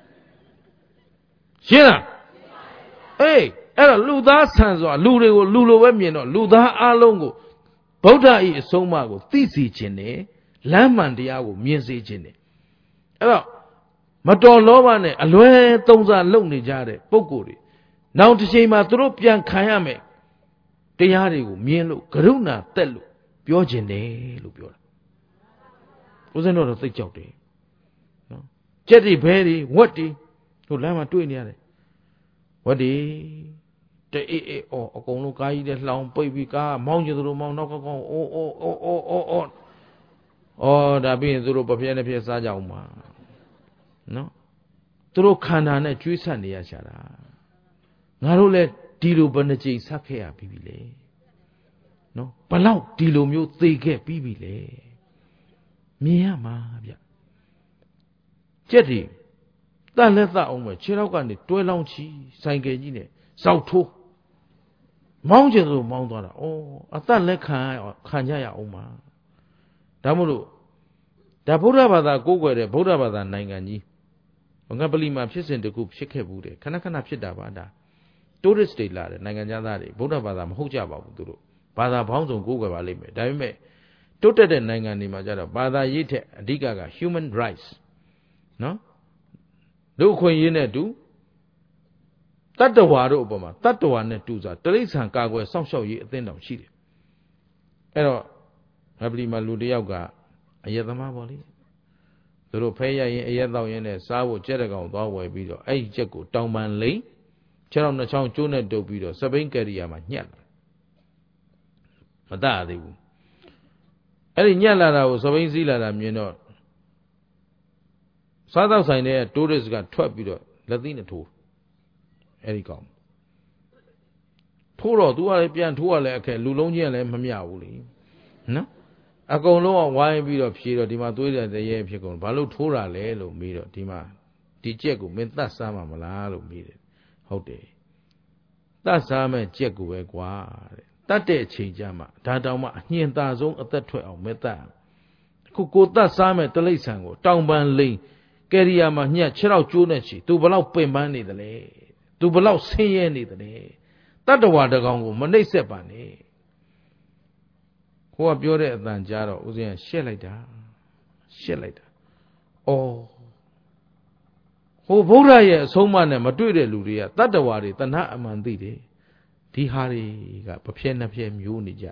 ရှင်းလားအေးအဲ့တော့လူသားဆန်စွာလူတွေကိုလူလိုပဲမြင်တော့လူသားအလုံးကိုဗုဒ္ဓ၏အဆုံးအမကိုသိစေခြင်းနဲ့လမ်းမှန်တရားကိုမြင်စေခြင်းနဲ့အဲ့တော့မတော်လောဘနဲ့အလွဲသုံးစားလုပ်နေကြတဲ့ပုဂ္ဂိုလ်တွေနောက်တစ်ချိန်မှာသူတို့ပြန်ခံရမယ်တရားတွေကိုမြင်လို့ကရုဏာတက်လို့ပြောခြင်းတယ်လို့ပြောတာဦးဇင်းတို့တော့သိကြောက်တယ်နော်ကြက်တွေဘဲတွေဝက်တွေတို့လမ်းမှာတွေ့နေရတယ်ဝက်တွေတအေးအေးအော်အကုန်လုံးကားကြီးတဲ့လှောင်ပိတ်ပြီးကားမောင်းကြသူတို့မောင်းနောက်ကောင်းအိုးအိုးအိုးအိုးအိုးအိုးအော်ဒါပြီးရင်သူတို့ပပြဲနဲ့ပြဲစားကြအောင်ပါနော်သူတို့ခန္ဓာနဲ့ကျွေးဆက်နေရချတာငါတို့လည်းဒီလိုဘယ်နှကြိမ်ဆက်ခဲ့ရပြီးပြီလေနော်ဘလောက်ဒီလိုမျိုးသေခဲ့ပြီးပြီလေမြင်ရမှာဗျကြက်ဒီတတ်လက်သအောင်ပဲခြေထောက်ကနေတွဲလောင်းချီဆိုင်ကယ်ကြီးနဲ့စောက်ထိုးမောင်းကျင်လို့မောင်းသွားတာဩအသက်လက်ခံခံကြရအောင်ပါဒါမို့လို့ဒါဗုဒ္ဓဘာသာကိုးကွယ်တဲ့ဗုဒ္ဓဘာသာနိုင်ငံကြီးငါပလီမှာဖြစ်စဉ်တခုဖြစ်ခဲ့ဘူးတယ်ခဏခဏဖြစ်တာပါဒါတိုးရစ်တွေလာတယ်နိုင်ငံသားတွေဗုဒ္ဓဘာသာမဟုတ်ကြပါဘူးသူတို့ဘာသာပေါင်းစုံကိုးကွယ်ပါလိမ့်မယ်ဒါပေမဲ့တိုးတက်တဲ့နိုင်ငံတွေမှာကျတော့ဘာသာရေးထက်အဓိကက human rights နော်လူအခွင့်အရေးနဲ့တူတတ္တဝါတို့အပေါ်မှာတတ္တဝါနဲ့တူစွာတိရစ္ဆာန်ကာကွယ်စောင့်ရှောက်ရေးအသင်းတော်ရှိတယ်အဲ့တော့ငါပလီမှာလူတစ်ယောက်ကအယက်သမားပေါ့လေသူတို့ဖဲရရင်အရက်တော့ရင်နဲ့စားဖို့ကြက်တကောင်သွားဝယ်ပြီးတော့အဲ့ဒီကြက်ကိုတောင်ပန်လိမ့်ခြေထောက်နှစ်ချောင်းကျိုးနဲ့တုပ်ပြီးတော့စပိန်ကယ်ရီယာမှာညှက်လာမတတ်သေးဘူးအဲ့ဒီညှက်လာတာကိုစပိန်စည်းလာတာမြင်တော့စားတော့ဆိုင်တဲ့တိုးရစ်ကထွက်ပြီးတော့လက်သီးနဲ့ထိုးအဲ့ဒီကောင်ထိုးတော့သူကလည်းပြန်ထိုးရလဲအခက်လူလုံးချင်းလည်းမမျှဘူးလေနော်အကုန်လုံးကဝိုင်းပြီးတော့ဖြေတော့ဒီမှာသွေးတဲ့တရေဖြစ်ကုန်ဘာလို့ထိုးတာလဲလို့မေးတော့ဒီမှာဒီကြက်ကိုမင်းတတ်စားမှာမလားလို့မေးတယ်ဟုတ်တယ်တတ်စားမဲ့ကြက်ကိုပဲကွာတဲ့တတ်တဲ့အချိန်ကျမှဒါတောင်မှအညင်သာဆုံးအသက်ထွက်အောင်မတတ်အခုကိုတတ်စားမဲ့တလိษံကိုတောင်ပန်လိန်ကယ်ရီယာမှာညှက်ခြေတော့ကျိုးနဲ့ချီသူဘလောက်ပင်ပန်းနေသလဲသူဘလောက်ဆင်းရဲနေသလဲတတ္တဝါတကောင်ကိုမနှိပ်စက်ပါနဲ့ကိုကပြောတဲ့အတန်ကြားတော့ဦးဇင်းကရှက်လိုက်တာရှက်လိုက်တာအော်ဟိုဗုဒ္ဓရဲ့အဆုံးအမနဲ့မတွေ့တဲ့လူတွေကတတ္တဝါတွေတဏှာအမှန်သိတယ်ဒီဟာတွေကပဖြဲနှစ်ဖြဲမျိုးနေကြ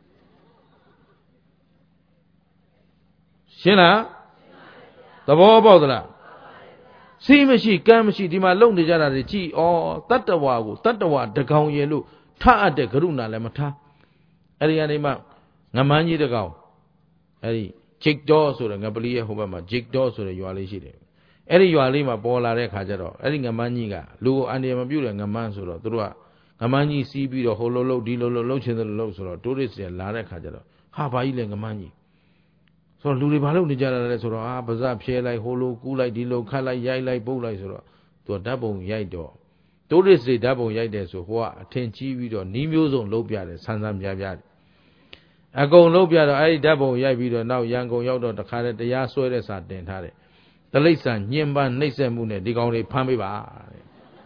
ရှင်းလားသဘောပေါက်သလားစီးမရှိကမ်းမရှိဒီမှာလုံနေကြတာတွေကြည်ဩတတ္တဝါကိုတတ္တဝါတကောင်ရဲ့လို့ထားအပ်တဲ့ကရုဏာလည်းမထားအဲ့ဒီကနေမှငမန်းကြီးတကောင်အဲ့ဒီဂျိတ်ဒေါဆိုတဲ့ငပလီရဲ့ဟိုဘက်မှာဂျိတ်ဒေါဆိုတဲ့ရွာလေးရှိတယ်အဲ့ဒီရွာလေးမှာပေါ်လာတဲ့ခါကျတော့အဲ့ဒီငမန်းကြီးကလူကိုအန္တရာယ်မပြုတဲ့ငမန်းဆိုတော့သူတို့ကငမန်းကြီးစီးပြီးတော့ဟိုလိုလိုဒီလိုလိုလှုပ်ချင်တယ်လို့လှုပ်ဆိုတော့တိုးရစ်တွေလာတဲ့ခါကျတော့ဟာဘာကြီးလဲငမန်းကြီးဆိုတော့လူတွေဘာလုပ်နေကြတာလဲဆိုတော့အာပါဇက်ဖြဲလိုက်ဟိုလိုကူးလိုက်ဒီလိုခတ်လိုက်ရိုက်လိုက်ပုတ်လိုက်ဆိုတော့သူဓာတ်ပုံရိုက်တော့တိုးရစ်တွေဓာတ်ပုံရိုက်တယ်ဆိုဟိုကအထင်ကြီးပြီးတော့နီးမျိုးစုံလုပ်ပြတယ်ဆန်းဆန်းပြပြတယ်အကုန်လုပ်ပြတော့အဲ့ဒီဓာတ်ပုံရိုက်ပြီးတော့နောက်ရန်ကုန်ရောက်တော့တခါတည်းတရားစွဲတဲ့စာတင်ထားတယ်တလိษံညှဉ်းပန်းနှိပ်စက်မှုနဲ့ဒီကောင်တွေဖမ်းပေးပါတဲ့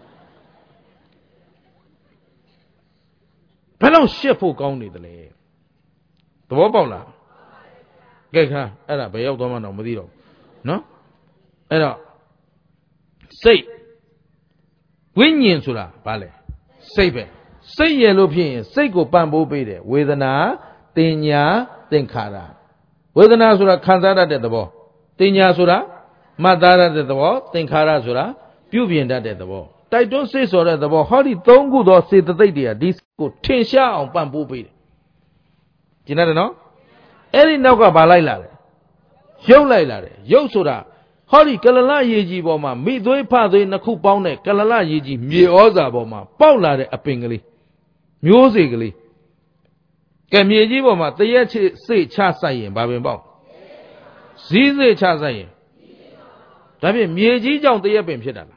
ဘယ်လောက်ရှက်ဖို့ကောင်းနေသလဲသဘောပေါက်လားကဲခါအဲ့ဒါဘယ်ရောက်သွားမှတော့မသိတော့နော်အဲ့တော့စိတ်ဝိညာဉ်ဆိုတာဘာလဲစိတ်ပဲစိတ်ရလို့ဖြစ်ရင်စိတ်ကိုပံ့ပိုးပေးတယ်ဝေဒနာတင်ညာသင်္ခါရဝေဒနာဆိုတာခံစားတတ်တဲ့သဘောတင်ညာဆိုတာမှတ်သားရတဲ့သဘောသင်္ခါရဆိုတာပြုပြင်တတ်တဲ့သဘောတိုက်တွန်းစိတ်ဆိုတဲ့သဘောဟောဒီသုံးခုသောစေတသိက်တွေကဒီကိုထင်ရှားအောင်ပံ့ပိုးပေးတယ်ကျင်တယ်နော်အဲ့ဒီနောက်ကဘာလိုက်လာလဲရုပ်လိုက်လာတယ်ရုပ်ဆိုတာဟောဒီကလလရေကြီးပေါ်မှာမိသွေးဖသွေးနှစ်ခုပေါင်းတဲ့ကလလရေကြီးမြေဩဇာပေါ်မှာပေါက်လာတဲ့အပင်ကလေးမျိုးစေ့ကလေးကဲမြေကြီးပေါ်မှာတရက်ချစိတ်ချဆိုင်ရင်ဘာပင်ပေါက်ဇီးစိတ်ချဆိုင်ရင်ဒါဖြင့်မြေကြီးကြောင့်တရက်ပင်ဖြစ်တာလား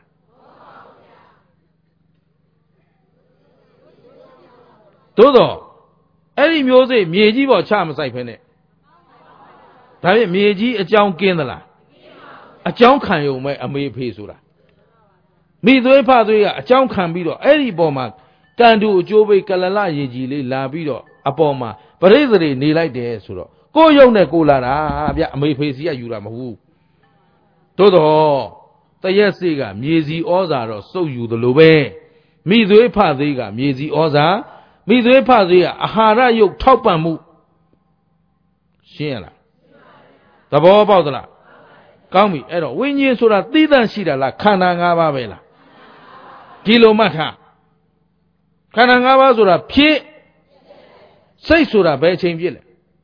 သို့တော့အဲ့ဒီမျိုးစေ့မြေကြီးပေါ်ချမဆိုင်ဖ ೇನೆ ဒါဖြင့်မြေကြီးအကြောင်းကင်းသလားအကြောင်းခံရုံပဲအမေဖေဆိုတာမိသွေးဖသွေးကအကြောင်းခံပြီးတော့အဲ့ဒီပေါ်မှာကံတူအကျိုးပေးကလလရေကြီးလေးလာပြီးတော့အပေါ်မှာပရိသေတွေနေလိုက်တယ်ဆိုတော့ကိုယ်ရုံနဲ့ကိုလာတာဗျအမေဖေစီကယူတာမဟုတ်ဘူးသို့တော့တရက်စေကမြေစီဩဇာတော့စုပ်ယူသလိုပဲမိသွေးဖသွေးကမြေစီဩဇာမိသွေးဖသွေးကအာဟာရယုတ်ထောက်ပံ့မှုရှင်းရလားသဘောပေါက်သလားကောင်းပြီအဲ့တော့ဝိညာဉ်ဆိုတာသိတတ်ရှိတာလားခန္ဓာ၅ပါးပဲလားဒီလိုမှတ်ထားခန္ဓာ၅ပါးဆိုတာဖြစ်စိတ်ဆိုတာဘယ်အချိန်ဖြစ်လဲ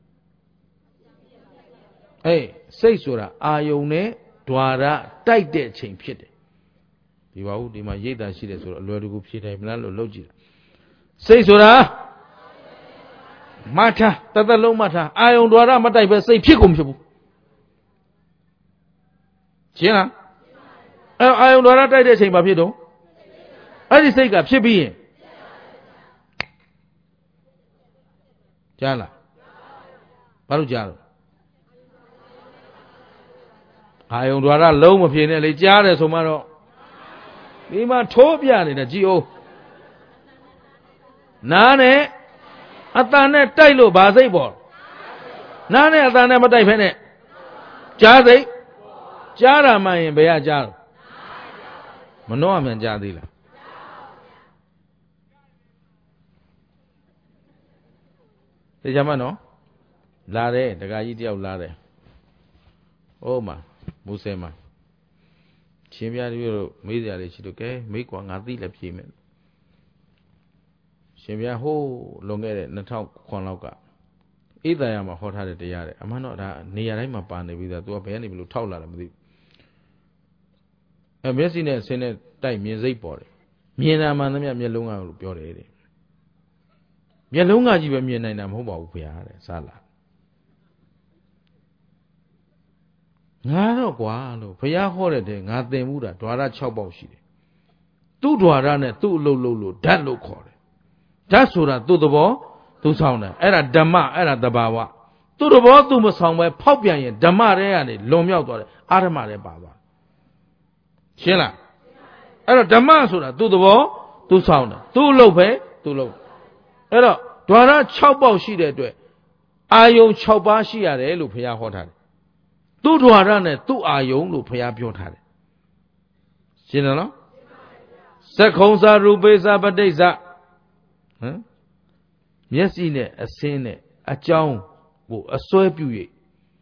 အေးစိတ်ဆိုတာအာယုန်နဲ့ဓွာရတိုက်တဲ့အချိန်ဖြစ်တယ်ဒီပါဦးဒီမှာရိတ်တာရှိတယ်ဆိုတော့အလွယ်တကူဖြေတိုင်းမလားလို့လုပ်ကြည့်တာစိတ်ဆိုတာမှတ်ထားတသက်လုံးမှတ်ထားအာယုံ द्वार မတိုက်ပဲစိတ်ဖြစ်ကုန်ဖြစ်ဘူးရှင်းလားအဲအာယုံ द्वार တိုက်တဲ့အချိန်မှာဖြစ်တော့အဲ့ဒီစိတ်ကဖြစ်ပြီးရင်ကြားလားဘာလို့ကြားလို့အာယုံ द्वार လုံးမဖြစ်နဲ့လေကြားတယ်ဆိုမှတော့ဒီမှာထိုးပြနေတာကြည်အောင်နားနဲ့အတန်နဲ့တိုက်လို့ဘာစိတ်ပေါ်နားနဲ့အတန်နဲ့မတိုက်ဖဲနဲ့ကြားစိတ်ကြားတာမှရင်ဘယ်ကကြားလို့မနှောအမြန်ကြားသေးလားသိကြမှာနော်လာတယ်တခါကြီးတယောက်လာတယ်ဟုတ်မှာမူဆယ်မှာရှင်ပြတို့တို့မေးကြတယ်ရှိလို့ကဲမေးကွာငါသိလည်းဖြေမယ်ရှင်ပြဟိုးလွန်ခဲ့တဲ့နှစ်ထောင်ခွန်လောက်ကဣသရာမှာဟောထားတဲ့တရားတဲ့အမှန်တော့ဒါနေရာတိုင်းမှာပါနေပြီးသား तू ကဘယ်ကနေဘလို့ထောက်လာတယ်မသိဘူးအဲမျက်စိနဲ့ဆင်းနဲ့တိုက်မြင်စိတ်ပေါ်တယ်မြင်တာမှန်သမျှမျက်လုံးကလို့ပြောတယ်တဲ့မျက်လုံးကကြီးပဲမြင်နိုင်တာမဟုတ်ပါဘူးခင်ဗျာတဲ့စလာငါတော့ကွာလို့ဘုရားဟောတဲ့တဲ့ငါသင်မှုတာ द्वार ၆ပေါက်ရှိတယ်သူ့ द्वार နဲ့သူ့အလုပ်လုပ်လို့ဓာတ်လို့ခေါ်တယ်ဓာတ်ဆိုတာသူ့သဘောသူဆောင်တယ်အဲ့ဒါဓမ္မအဲ့ဒါတဘာဝသူ့သဘောသူမဆောင်ပဲဖောက်ပြန်ရင်ဓမ္မတွေကနေလွန်မြောက်သွားတယ်အာဓမ္မတွေပါသွားရှင်းလားအဲ့တော့ဓမ္မဆိုတာသူ့သဘောသူဆောင်တယ်သူ့အလုပ်ပဲသူ့လုပ်အဲ့တော့ द्वार ၆ပေါက်ရှိတဲ့အတွက်အာယုံ၆ပါးရှိရတယ်လို့ဘုရားဟောထားတယ်သူ့ द्वार နဲ့သူ့အာယုံလို့ဘုရားပြောထားတယ်ရှင်းတယ်နော်သက္ခုံစာရူပေစာပဋိစ္စဟမ်မျက်စိနဲ့အစင်းနဲ့အကြောင်းကိုအစွဲပြု၍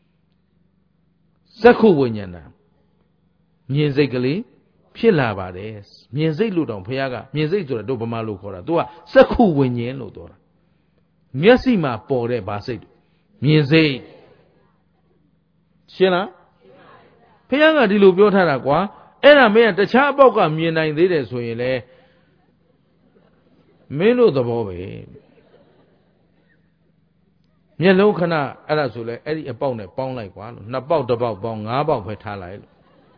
သက္ခုဝိညာဏမြင်စိတ်ကလေးဖြစ်လာပါတယ်မြင်စိတ်လို့တောင်ဘုရားကမြင်စိတ်ဆိုတာတို့ဗမာလိုခေါ်တာသူကသက္ခုဝိညာဉ်လို့ပြောတာမျက်စိမှာပေါ်တဲ့ဗာစိတ်မြင်စိတ်ရှင်းလားဘုရားကဒီလိုပြောထားတာကွာအဲ့ဒါမင်းကတခြားအပေါက်ကမြင်နိုင်သေးတယ်ဆိုရင်လေမင်းတို့သဘောပဲမျက်လုံးခဏအဲ့ဒါဆိုလဲအဲ့ဒီအပေါက်နဲ့ပေါင်းလိုက်ကွာလို့နှစ်ပေါက်တစ်ပေါက်ပေါင်းငါးပေါက်ပဲထားလိုက်လို့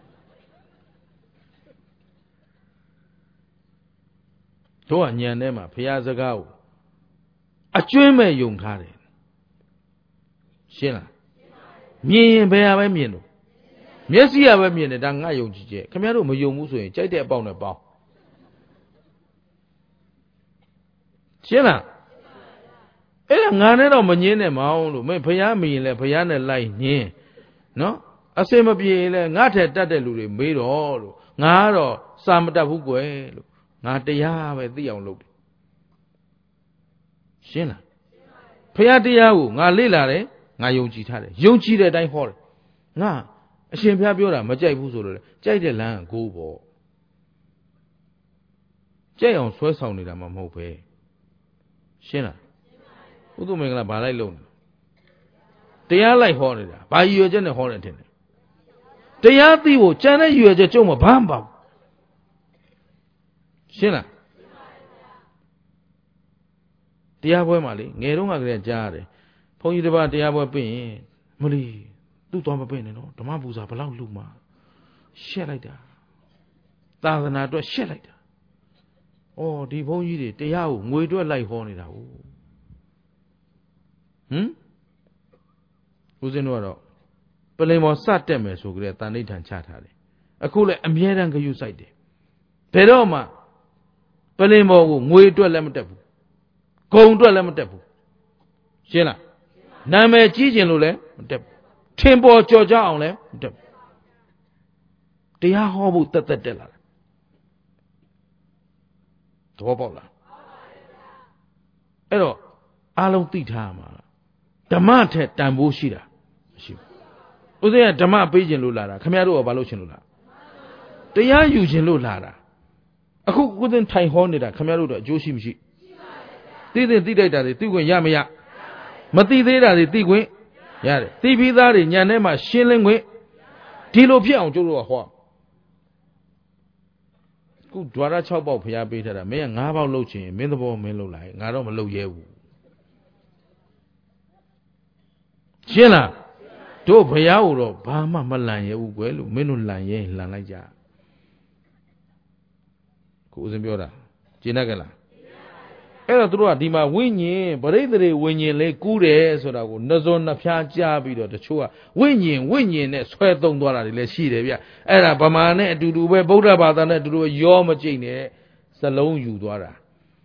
တို့ကညံထဲမှာဘုရားစကားကိုအကျွင်းမဲ့ယုံထားတယ်ရှင်းလားမြင်ရင်ဘယ်ဟာပဲမြင်လို့မျက်စိကပဲမြင်တယ်ဒါငါယုံကြည်ချက်ခင်ဗျားတို့မယုံဘူးဆိုရင်ကြိုက်တဲ့အပေါက်နဲ့ပေါင်းရှင်းလားအဲ့ဒါငါနဲ့တော့မငင်းနဲ့မောင်းလို့မင်းဘုရားမရင်လဲဘုရားနဲ့လိုက်ညင်းနော်အစင်မပြေလဲငါထက်တတ်တဲ့လူတွေမေးတော့လို့ငါကတော့စာမတတ်ဘူးကွယ်လို့ငါတရားပဲသိအောင်လုပ်တယ်ရှင်းလားဘုရားတရားကိုငါလေ့လာတယ်ငါယုံကြည်ထားတယ်ယုံကြည်တဲ့အတိုင်းဟောတယ်ငါအရှင်ဘုရားပြောတာမကြိုက်ဘူးဆိုလို့လေကြိုက်တဲ့လမ်းကိုပေါ့ကြိုက်အောင်ဆွဲဆောင်နေတာမှမဟုတ်ပဲရှင်းလားဥဒ္ဓမင်္ဂလာဘာလိုက်လုံးတရားလိုက်ဟောနေတာဘာရည်ရွယ်ချက်နဲ့ဟောတယ်ထင်တယ်တရားသိဖို့ကြံတဲ့ရည်ရွယ်ချက်ကျုံမဘာမှမပေါ့ရှင်းလားတရားပွဲမှာလေငယ်တုန်းကကလေးကြားရတယ်ဘုန်းကြီးတစ်ပါးတရားပွဲပြင်ရင်မလီသူ့သွားမပြင်နဲ့နော်ဓမ္မပူဇာဘလောက်လူမှာရှက်လိုက်တာသာသနာအတွက်ရှက်လိုက်တာဩဒီဘုန်းကြီးတွေတရားကိုငွေတွက်လိုက်ဟောနေတာဟုတ်ဟမ်ဦးဇင်းတို့ကတော့ပလင်ပေါ်စတက်မယ်ဆိုကြတဲ့တန်ဋိဌာန်ချထားတယ်အခုလည်းအမြဲတမ်းဂရုစိုက်တယ်ဘယ်တော့မှပလင်ပေါ်ကိုငွေအတွက်လည်းမတက်ဘူးဂုံအတွက်လည်းမတက်ဘူးရှင်းလားနာမည်ကြီးခြင်းလို့လည်းမတက်ဘူးထင်ပေါ်ကြော်ကြအောင်လည်းမတက်ဘူးတရားဟောဖို့တက်တက်တက်လာတယ်သဘောပေါက်လားအဲ့တော့အားလုံးသိထားမှာဓမ္မထက်တန်ဖိုးရှိတာမရှိဘူးဥစဉ်ကဓမ္မပေးခြင်းလို့လာတာခင်ဗျားတို့ကဘာလို့ရှင်လို့လာတရားယူခြင်းလို့လာတာအခုဥစဉ်ထိုင်ဟောနေတာခင်ဗျားတို့တော့အကျိုးရှိမရှိသိသိသိတိုက်တာတွေသိခွင့်ရမရမသိသေးတာတွေသိခွင့်ရတယ်သိပြီးသားတွေညံထဲမှာရှင်းလင်းခွင့်ဒီလိုဖြစ်အောင်ကျိုးတို့ကဟောခုဒွါရ၆ပေါက်ဖျားပေးထားတာမင်းက၅ပေါက်လှုပ်ချင်မင်းသဘောမင်းလှုပ်လိုက်ငါတော့မလှုပ်ရဲဘူးရှင်းလားတို့ဘုရားကိုတော့ဘာမှမလန့်ရဲဘူးကွယ်လို့မင်းတို့လန့်ရဲလန့်လိုက်ကြကိုဦးစင်ပြောတာကျင်တတ်ကြလားအဲ့တော့သူတို့ကဒီမှာဝိညာဉ်ပရိသေတွေဝိညာဉ်လေးကူးတယ်ဆိုတာကိုနှစုံနှဖျားကြားပြီးတော့တချို့ကဝိညာဉ်ဝိညာဉ်နဲ့ဆွဲသုံးသွားတာတွေလည်းရှိတယ်ဗျအဲ့ဒါဗမာနဲ့အတူတူပဲဗုဒ္ဓဘာသာနဲ့အတူတူရောမကြိတ်နဲ့စလုံးယူသွားတာ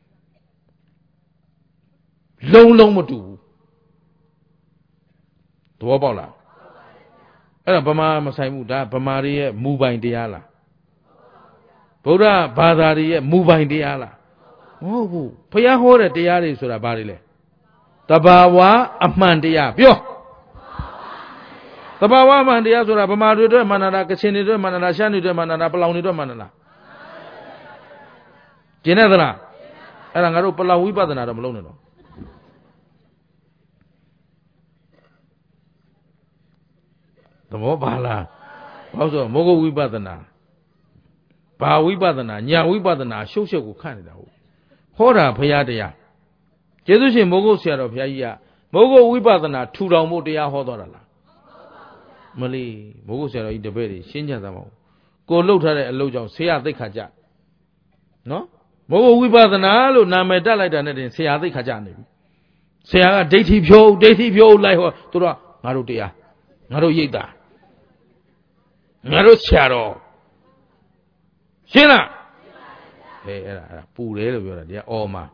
လုံးလုံးမတူဘူးသဘောပေါက်လားအဲ့ဒါဗမာမဆိုင်ဘူးဒါဗမာတွေရဲ့မူပိုင်တရားလားဗုဒ္ဓဘာသာတွေရဲ့မူပိုင်တရားလားမဟုတ်ဘူးဘုရားဟောတဲ့တရားတွေဆိုတာဘာတွေလဲတဘာဝအမှန်တရားပြောတဘာဝအမှန်တရားဆိုတာဗမာတွေအတွက်မှန်တာကချင်တွေအတွက်မှန်တာရှမ်းတွေအတွက်မှန်တာပလောင်တွေအတွက်မှန်တာကျင်နေသလားအဲ့ဒါငါတို့ပလောင်ဝိပဿနာတော့မလုပ်နဲ့တော့သဘောပါလားဘာလို့ဆိုမောဂဝိပဿနာဘာဝိပဿနာညာဝိပဿနာရှုပ်ရှုပ်ကိုခန့်နေတာဟုတ်ဟောတာဘုရားတရားကျေးဇူးရှင်မိုးကုတ်ဆရာတော်ဘုရားကြီးကမိုးကုတ်ဝိပဿနာထူထောင်ဖို့တရားဟောတော်တာလားမလီမိုးကုတ်ဆရာတော်ကြီးတပည့်တွေရှင်းကြသမောကိုလှုပ်ထားတဲ့အလုပ်ကြောင့်ဆရာသိခါကြနော်မိုးကုတ်ဝိပဿနာလို့နာမည်တက်လိုက်တာနဲ့တင်ဆရာသိခါကြနေပြီဆရာကဒိဋ္ဌိဖြိုးဒိဋ္ဌိဖြိုးလိုက်ဟောသူတို့ငါတို့တရားငါတို့ရိပ်တာငါတို့ဆရာတော်ရှင်းလားဟဲ့အဲ့ဒါအဲ့ဒါပူတယ်လို့ပြောတာတရားအော်မှာ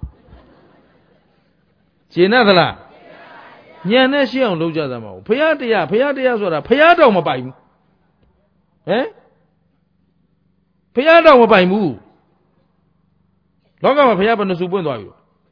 ရှင်းသလားညံနဲ့ရှင်းအောင်လုပ်ကြသမှာဘုရားတရားဘုရားတရားဆိုတာဘုရားတော်မပိုင်ဘူးဟမ်ဘုရားတော်မပိုင်ဘူးလောကမှာဘုရားဘယ်နှစုပွင့်သွားပြီ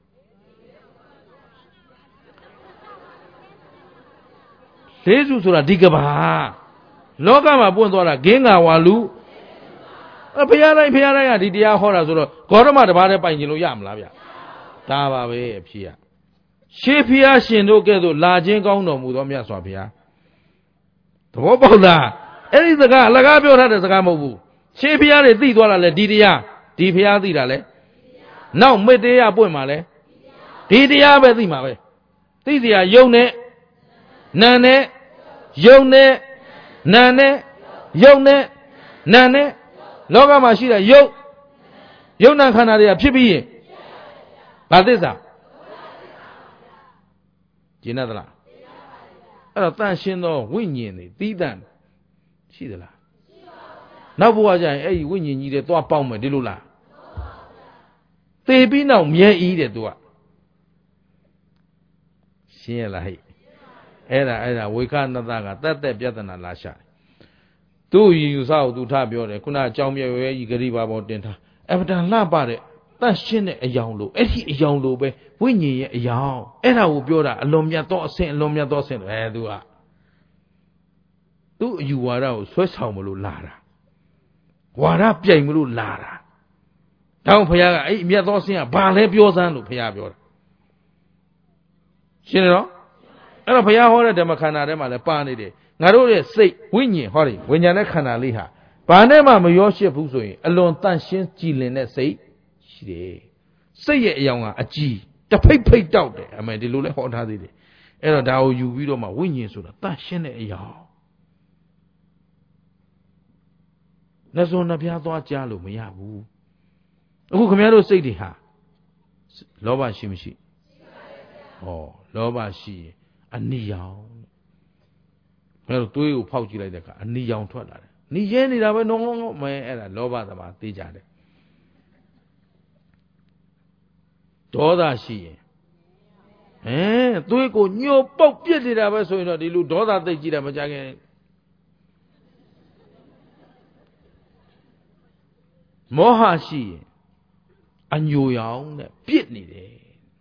လေးစုဆိုတာဒီကဘာလောကမှာပွင့်သွားတာဂင်းငါဝါလူအဘုရားတိုင်းဘုရားတိုင်းကဒီတရားဟောတာဆိုတော့ဂေါရမတပါးတည်းပိုင်ကျင်လို့ရမလားဗျဒါပါပဲအဖြစ်ရရှေးဘုရားရှင်တို့ကဲ့သို့လာခြင်းကောင်းတော်မူသောမြတ်စွာဘုရားသဘောပေါက်လားအဲ့ဒီစကားအလကားပြောထားတဲ့စကားမဟုတ်ဘူးရှေးဘုရားတွေသိသွားတာလေဒီတရားဒီဘုရားသိတာလေနောက်မေတ္တရားပွင့်မှာလေဒီတရားပဲသိမှာပဲသိစရာယုံနဲ့နာနဲ့ယုံနဲ့နာနဲ့ယုံနဲ့နာနဲ့လောကမှာရှိတဲ့ယုတ်ယုတ်နာခန္ဓာတွေကဖြစ်ပြီးရင်ဘာသစ္စာကျင်တတ်လားအဲ့တော့တန်ရှင်းသောဝိညာဉ်တွေတီးတန့်ရှိသလားနောက်ဘဝကျရင်အဲ့ဒီဝိညာဉ်ကြီးတွေသွားပေါင်းမယ်ဒီလိုလားသေပြီးနောက်မြဲဤတဲ့သူကရှင်းရလားဟဲ့အဲ့ဒါအဲ့ဒါဝိခနတကတတ်တဲ့ပြဿနာလာရှာသူ့ယူဆကိုသူထားပြောတယ်ခုနအကြောင်းပြရွယ်ကြီးဂရိပါပေါ်တင်ထားအပဒံလှပတဲ့တတ်ရှင်းတဲ့အယောင်လို့အဲ့ဒီအယောင်လို့ပဲဝိညာဉ်ရဲ့အယောင်အဲ့ဒါကိုပြောတာအလွန်မြတ်သောအဆင့်အလွန်မြတ်သောအဆင့်အဲသူကသူ့အယူဝါဒကိုဆွဲဆောင်မလို့လာတာဝါဒပြိုင်မလို့လာတာတောင်းဖခင်ကအဲ့အမြတ်သောအဆင့်ကဘာလဲပြောစမ်းလို့ဖခင်ပြောတာရှင်းတယ်နော်အဲ့တော့ဘုရားဟောတဲ့ဓမ္မခန္ဓာထဲမှာလည်းပါနေတယ်ငါတို့ရဲ့စိတ်ဝိညာဉ်ဟောတယ်ဝိညာဉ်နဲ့ခန္ဓာလေးဟာဘာနဲ့မှမရောရှစ်ဘူးဆိုရင်အလွန်တန့်ရှင်းကြည်လင်တဲ့စိတ်ရှိတယ်စိတ်ရဲ့အယောင်ကအကြည်တဖိတ်ဖိတ်တောက်တယ်အမေဒီလိုလဲဟောထားသေးတယ်အဲ့တော့ဒါကိုယူပြီးတော့မှဝိညာဉ်ဆိုတာတန့်ရှင်းတဲ့အယောင်နှစုံနှပြားသွားကြားလို့မရဘူးအခုခင်ဗျားတို့စိတ်တွေဟာလောဘရှိမရှိဩလောဘရှိရင်အနိယောင်အဲ့တော့တွေးကိုဖောက်ကြည့်လိုက်တဲ့အခါအနိယောင်ထွက်လာတယ်နီးရဲနေတာပဲနော်မဲအဲ့ဒါလောဘသမားသိကြတယ်ဒေါသရှိရင်အဲသွေးကိုညှို့ပုတ်ပြစ်နေတာပဲဆိုရင်တော့ဒီလူဒေါသသိကြည့်တာမကြခင်မောဟရှိရင်အညိုရောင်နဲ့ပြစ်နေတယ်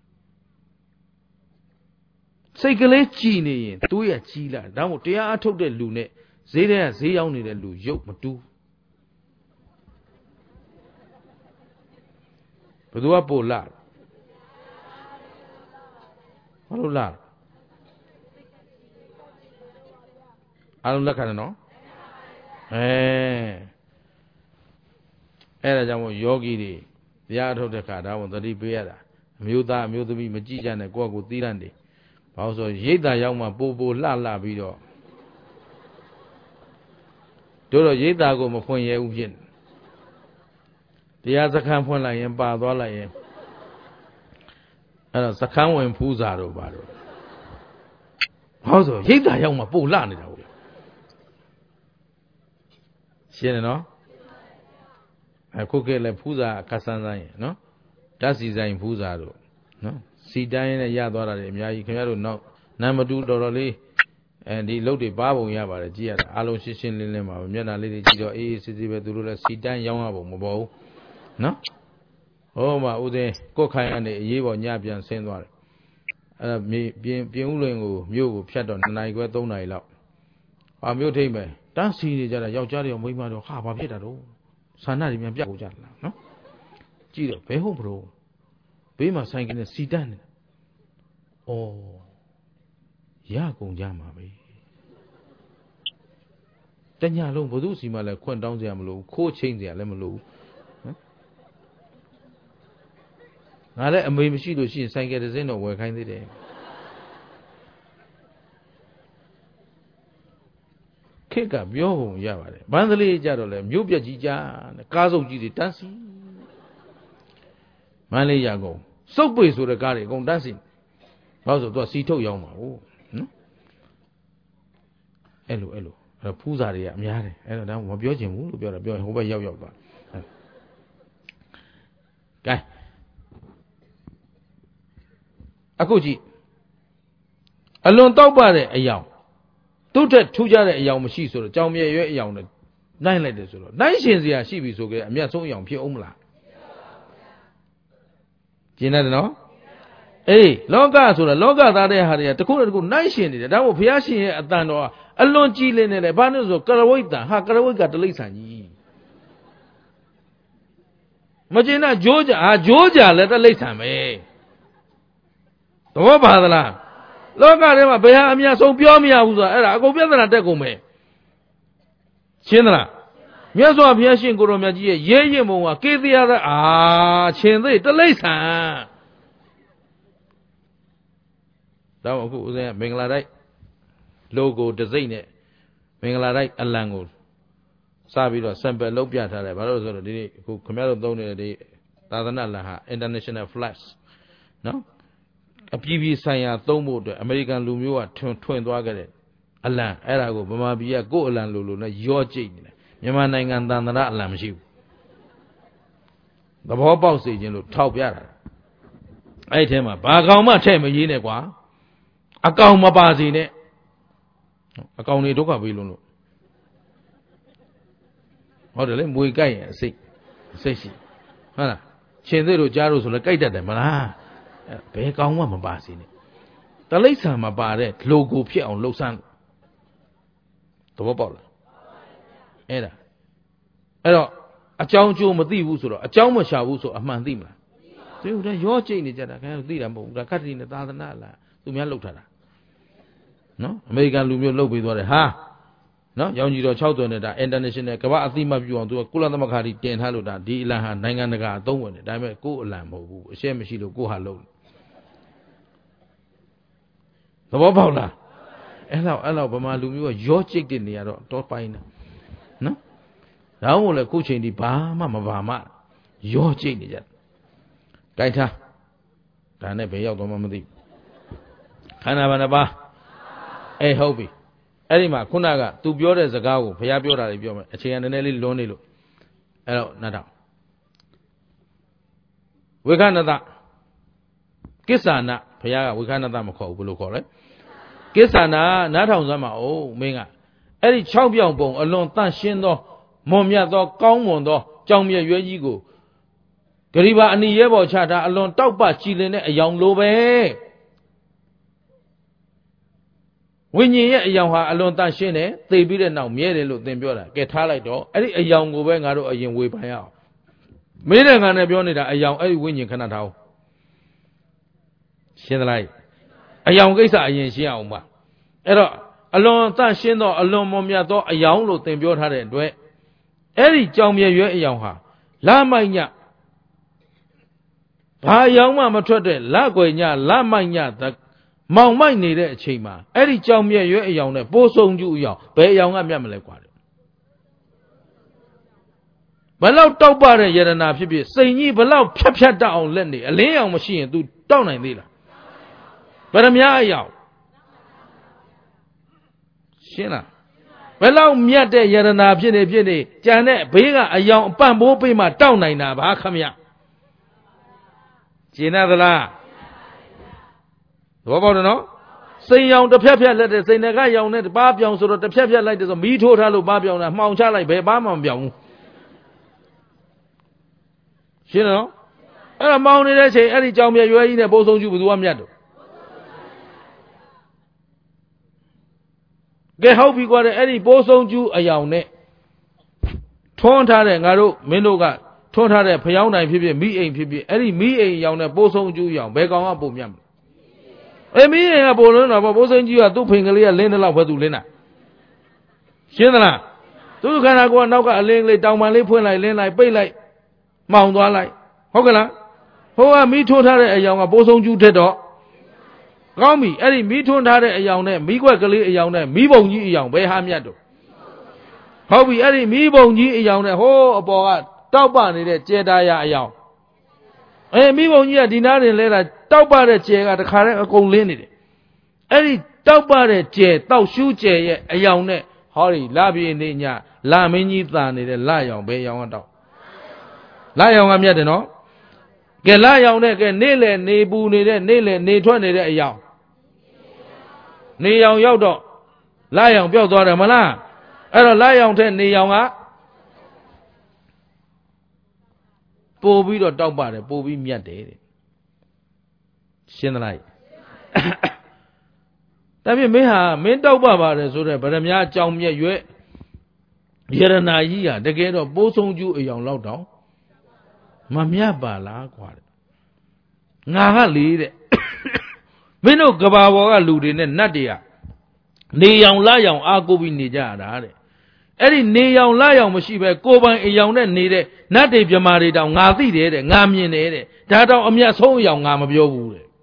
စိတ်ကလေးကြည်နေရင်သွေးရကြီးလာဒါမှမဟုတ်တရားအထုတ်တဲ့လူနဲ့ဈေးထဲကဈေးရောက်နေတဲ့လူရုပ်မတူဘယ်သူကပို့လာဘာလို့လာအားလုံးလက်ခံတယ်နော်အဲအဲ့ဒါကြောင့်မို့ယောဂီတွေတရားထုတ်တဲ့ခါဒါဝန်သတိပေးရတာအမျိုးသားအမျိုးသမီးမကြည့်ကြနဲ့ကိုယ့်ကိုယ်သီးတတ်တယ်ဘာလို့ဆိုရိတ်တာရောက်မှပိုပိုလှလှပြီးတော့တို့တော့ရိတ်တာကိုမဖွင့်ရဲဘူးဖြစ်တရားစခန်းဖွင့်လိုက်ရင်ပါသွားလိုက်ရင်အဲ့တော့စခန်းဝင်ဖူးစာတော့ပါတော့ဘာလို့ဆိုရိတ်တာရောက်မှပိုလှနေတာဟုတ်ရှင်းတယ်နော်အခုကလည်းဖူးစာအခက်ဆန်းဆန်းရင်နော်ဓာတ်စီဆိုင်ဖူးစာတို့နော်စီတိုင်းနဲ့ရသွားတာတွေအများကြီးခင်ဗျားတို့နောက်နံပါတ်twoတော်တော်လေးအဲဒီလုတ်တွေပါပုံရပါတယ်ကြည့်ရတာအားလုံးရှင်းရှင်းလင်းလင်းပါပဲမျက်နှာလေးတွေကြည့်တော့အေးအေးစစ်စစ်ပဲသူတို့လည်းစီတိုင်းရောင်းရပုံမပေါ်ဘူးနော်ဟောမှာဦးသိန်းကိုခိုင်ကနေအရေးပေါ်ညပြန်ဆင်းသွားတယ်အဲ့ဒါပြင်ပြင်ဦးလွင်ကိုမြို့ကိုဖြတ်တော့နှစ်နာရီခွဲသုံးနာရီလောက်ဟာမြို့ထိပ်မယ်တန်းစီနေကြတာယောက်ျားတွေရောမိန်းမတွေရောဟာဘာဖြစ်တာတော့ဆန္ဒတွေမြန်ပြတ်ကုန်ကြလားနော်ကြည့်တော့ဘယ်ဟုတ်မလို့ဘေးမှာဆိုင်ကနေစီတန်းနေဩရကုန်ကြမှာပဲတညလုံးဘုသူစီမှလည်းခွန့်တောင်းစရာမလိုဘူးခိုးချင်းစရာလည်းမလိုဘူးနော်ငါလည်းအမေမရှိလို့ရှိရင်ဆိုင်ကယ်တစ်စင်းတော့ဝယ်ခိုင်းသေးတယ်ခေတ်ကပြောပုံရပါတယ်မန္တလေးကြတော့လေမြို့ပြက်ကြီးကြားကားစုပ်ကြီးတွေတန်းစီမန္တလေးရကုန်စုပ်ပိတ်ဆိုတဲ့ကားတွေအကုန်တန်းစီဘာလို့ဆိုတော့သူကစီထုတ်ရောင်းမှာဟုတ်နော်အဲ့လိုအဲ့လိုအဲ့ဖူးစာတွေကအများတယ်အဲ့တော့ဒါမပြောချင်ဘူးလို့ပြောတာပြောရင်ဟိုဘက်ရောက်ရောက်သွားကဲအခုကြည့်အလွန်တောက်ပတဲ့အယောင်သူ့ထက်ထူးခြားတဲ့အယောင်မရှိဆိုတော့ကြောင်မြဲရွဲအယောင်နဲ့နိုင်လိုက်တယ်ဆိုတော့နိုင်ရှင်စရာရှိပြီဆိုကြတဲ့အမြတ်ဆုံးအယောင်ဖြစ်အောင်မလားကျင်းတယ်နော်အေးလောကဆိုတာလောကသားတဲ့ဟာတွေကတခုနဲ့တခုနိုင်ရှင်နေတယ်ဒါမို့ဘုရားရှင်ရဲ့အတန်တော်အလွန်ကြည်လင်နေတယ်ဘာလို့ဆိုကရဝိတ္တဟာကရဝိတ်ကတလိ္ဆန်ကြီးမကျင်တာဂျိုးကြဟာဂျိုးကြလည်းတလိ္ဆန်ပဲသဘောပါသလားလောကထဲမှာဘယ်ဟာအများဆုံးပြောမရဘူးဆိုတာအဲ့ဒါအကုန်ပြဿနာတက်ကုန်မယ်ရှင်းသလားမြတ်စွာဘုရားရှင်ကိုရောမြတ်ကြီးရဲ့ရဲရင်ပုံကကေသရသအာရှင်သေးတလိ္ဆန်တော့အခုဦးဇင်းကမင်္ဂလာတိုက် logo တစ်စိမ့်နဲ့မင်္ဂလာတိုက်အလံကိုစပြီးတော့ sample လုပ်ပြထားတယ်ဘာလို့ဆိုတော့ဒီနေ့အခုခင်ဗျားတို့သုံးနေတဲ့ဒီသာသနာလမ်းဟာ international flags နော်အပြည်ပြည်ဆိုင်ရာသုံးဖို့အတွက်အမေရိကန်လူမျိုးကထွင်ထွင်သွားခဲ့တဲ့အလံအဲ့ဒါကိုဗမာပြည်ကကိုယ်အလံလိုလိုနဲ့ရောကြိတ်နေတယ်မြန်မာနိုင်ငံသန္တရအလံမရှိဘူးသဘောပေါက်စေခြင်းလို့ထောက်ပြတာအဲ့ဒီထဲမှာဘာကောင်မှထည့်မရေးနဲ့ကွာအကောင်မပါစေနဲ့အကောင်တွေဒုက္ခပေးလို့လို့ဟုတ်တယ်လေမွေကြိုက်ရင်အစိတ်အစိတ်ရှိဟုတ်လားရှင်သေးတို့ကြားလို့ဆိုလည်းကြိုက်တတ်တယ်မလားဘယ်ကောင်မှမပါစေနဲ့တလိ္ဆာမပါတဲ့ logo ဖြစ်အောင်လှုပ်ဆန်းသဘောပေါက်လားအဲ့ဒါအဲ့တော့အကြောင်းကျိုးမသိဘူးဆိုတော့အကြောင်းမရှာဘူးဆိုအမှန်သိမလားသိဘူးတဲ့ရောကြိတ်နေကြတာခင်ဗျားသိတာမဟုတ်ဘူးဒါကတ္တိနဲ့သာသနာလားသူများလှုပ်ထားတာနော်အမေရိကန်လူမျိုးလှုပ်ပေးသွားတယ်ဟာနော်ရောင်ကြီးတော်၆သွယ်နဲ့ဒါ international ကမ္ဘာအသိမှတ်ပြုအောင်သူကကုလသမဂ္ဂကြီးတင်ထားလို့ဒါဒီအလံဟာနိုင်ငံတကာအသုံးဝင်တယ်ဒါပေမဲ့ကိုယ်အလံမဟုတ်ဘူးအရှက်မရှိလို့ကိုယ်ဟာလှုပ်သဘောပေါက်လားအဲ့လောက်အဲ့လောက်ဗမာလူမျိုးကရောကြိတ်တဲ့နေရာတော့တော့ပိုင်းတယ်နော်ဒါမှမဟုတ်လေခုချိန်ဒီဘာမှမပါမှရောကြိတ်နေကြကြိုက်ထားဒါနဲ့ဘယ်ရောက်တော့မှမသိခန္ဓာဘာနှစ်ပါးအေးဟုတ်ပြီအဲ့ဒီမှာခုနက तू ပြောတဲ့စကားကိုဘုရားပြောတာတွေပြောမယ်အချိန်ကနည်းနည်းလေးလွန်နေလို့အဲ့တော့နားထောင်ဝေခနတကိစ္ဆာနဘုရားကဝေခနတမခေါ်ဘူးဘယ်လိုခေါ်လဲကိစ္ဆာနနားထောင်စမ်းပါဦးမင်းကအဲ့ဒီ၆ပြောင်ပုံအလွန်တန့်ရှင်းသောမွန်မြတ်သောကောင်းမွန်သောကြောင်မြတ်ရွယ်ကြီးကိုဂရိဘာအနိရဲဘော်ချထားအလွန်တောက်ပကြည်လင်တဲ့အယောင်လိုပဲဝိညာဉ်ရဲ့အယောင်ဟာအလွန်တန့်ရှင်းတယ်သိပြီးတဲ့နောက်မြဲတယ်လို့သင်ပြောတာကဲထားလိုက်တော့အဲ့ဒီအယောင်ကိုပဲငါတို့အရင်ဝေဖန်ရအောင်မင်းတဲ့ငါနဲ့ပြောနေတာအယောင်အဲ့ဒီဝိညာဉ်ခဏထားအောင်ရှင်းသလားအယောင်ကိစ္စအရင်ရှင်းအောင်ပါအဲ့တော့အလွန်တန့်ရှင်းသောအလွန်မွန်မြတ်သောအယောင်လို့သင်ပြောထားတဲ့အတွက်အဲ့ဒီကြောင်မြဲရွဲအယောင်ဟာ La mai nhạ Bà yóng mà mà thuật đấy La quầy nhạ La mai nhạ ta Mong mai nì đấy chì mà Ê đi cháu miệng yuệ yóng này Bố sông chú yóng Bé yóng á miệng mà lại quả đấy Bà lâu tao bà đấy Yà nà phía phía Xây nhi bà lâu phép phép đá ông lên đi Lên yóng mà xì yóng tu Tao này đi là Bà đâm nhá yóng Xí nà Bà lâu miệng đấy Yà nà phía này phía này Chà nè bế gà yóng Bạn bố bế mà tao này nà Bà khám yóng Chỉ nà là Đúng không đó Xây yóng tập phép phép lại Xây nè gà yóng này Bà yóng sổ tập phép phép lại Mỹ thô thả lộ bà yóng là Mong chá lại bế bà mà yóng Xí nà đó Ê là mong này đấy Chị Ê đi cháu miệng yuệ yí nè Bố sông chú bù đua miệng Cái hậu bị qua đây Ê đi bố sông chú ở yóng này Thôn thả đấy Ngà đô Mình đô gà Thôn thả đấy Phải yóng này phía phía Mỹ ảnh phía phía Ê đi Mỹ ảnh yóng này Bố sông chú yóng Bé con á bố miệng Ê Mỹ ảnh á bố lớn là Bố sông chú yóng Tú phình cái lý lên đó là phải tụ lên à Xí nà là Tú khả năng qua nào cả lên lên Tàu mà lên phương lại lên lại Bây lại Mong toán lạiဟုတ်ကလားဟိုကမီးထွန်းထားတဲ့အယောင်ကပိုးဆုံးကျူးထက်တော့ကောင်းပြီအဲ့ဒီမီးထွန်းထားတဲ့အယောင်နဲ့မီးခွက်ကလေးအယောင်နဲ့မီးပုံကြီးအယောင်ဘယ်ဟာမြတ်တော့ဟုတ်ပြီအဲ့ဒီမီးပုံကြီးအယောင်နဲ့ဟိုးအပေါ်ကတောက်ပနေတဲ့ကျဲတာရအယောင်အဲမီးပုံကြီးကဒီနားတင်လဲတာတောက်ပတဲ့ကျဲကတခါတည်းအကုန်လင်းနေတယ်အဲ့ဒီတောက်ပတဲ့ကျဲတောက်ရှူးကျဲရဲ့အယောင်နဲ့ဟောဒီလာပြေနေညလာမင်းကြီးသာနေတဲ့လာယောင်ဘယ်ယောင်ကတော့လာယောင်ကမြတ်တယ်နော်ကဲလာယောင်နဲ့ကဲနေလေနေပူနေတဲ့နေလေနေထွက်နေတဲ့အယောင်နေယောင်ရောက်တော့လာယောင်ပျောက်သွားတယ်မလားအဲ့တော့လာယောင်တဲ့နေယောင်ကပို့ပြီးတော့တောက်ပါတယ်ပို့ပြီးမြတ်တယ်တဲ့ရှင်းသလားဒါဖြင့်မင်းဟာမင်းတောက်ပါပါတယ်ဆိုတော့ဗရမ ्या အကြောင်းမြက်ရွဲ့ယရနာကြီးဟာတကယ်တော့ပိုးဆုံးကျူးအယောင်လောက်တောင်မမြတ်ပါလားကွာငါကလေတဲ့မင်းတို့ကဘာပေါ်ကလူတွေနဲ့နတ်တွေကနေရောင်လာရောင်အားကိုပြီးနေကြရတာတဲ့အဲ့ဒီနေရောင်လာရောင်မရှိပဲကိုပိုင်အယောင်နဲ့နေတဲ့နတ်တွေပြမာတွေတောင်ငါသိတယ်တဲ့ငါမြင်တယ်တဲ့ဒါတောင်အမျက်ဆုံးအယောင်ငါမပြောဘူးတဲ့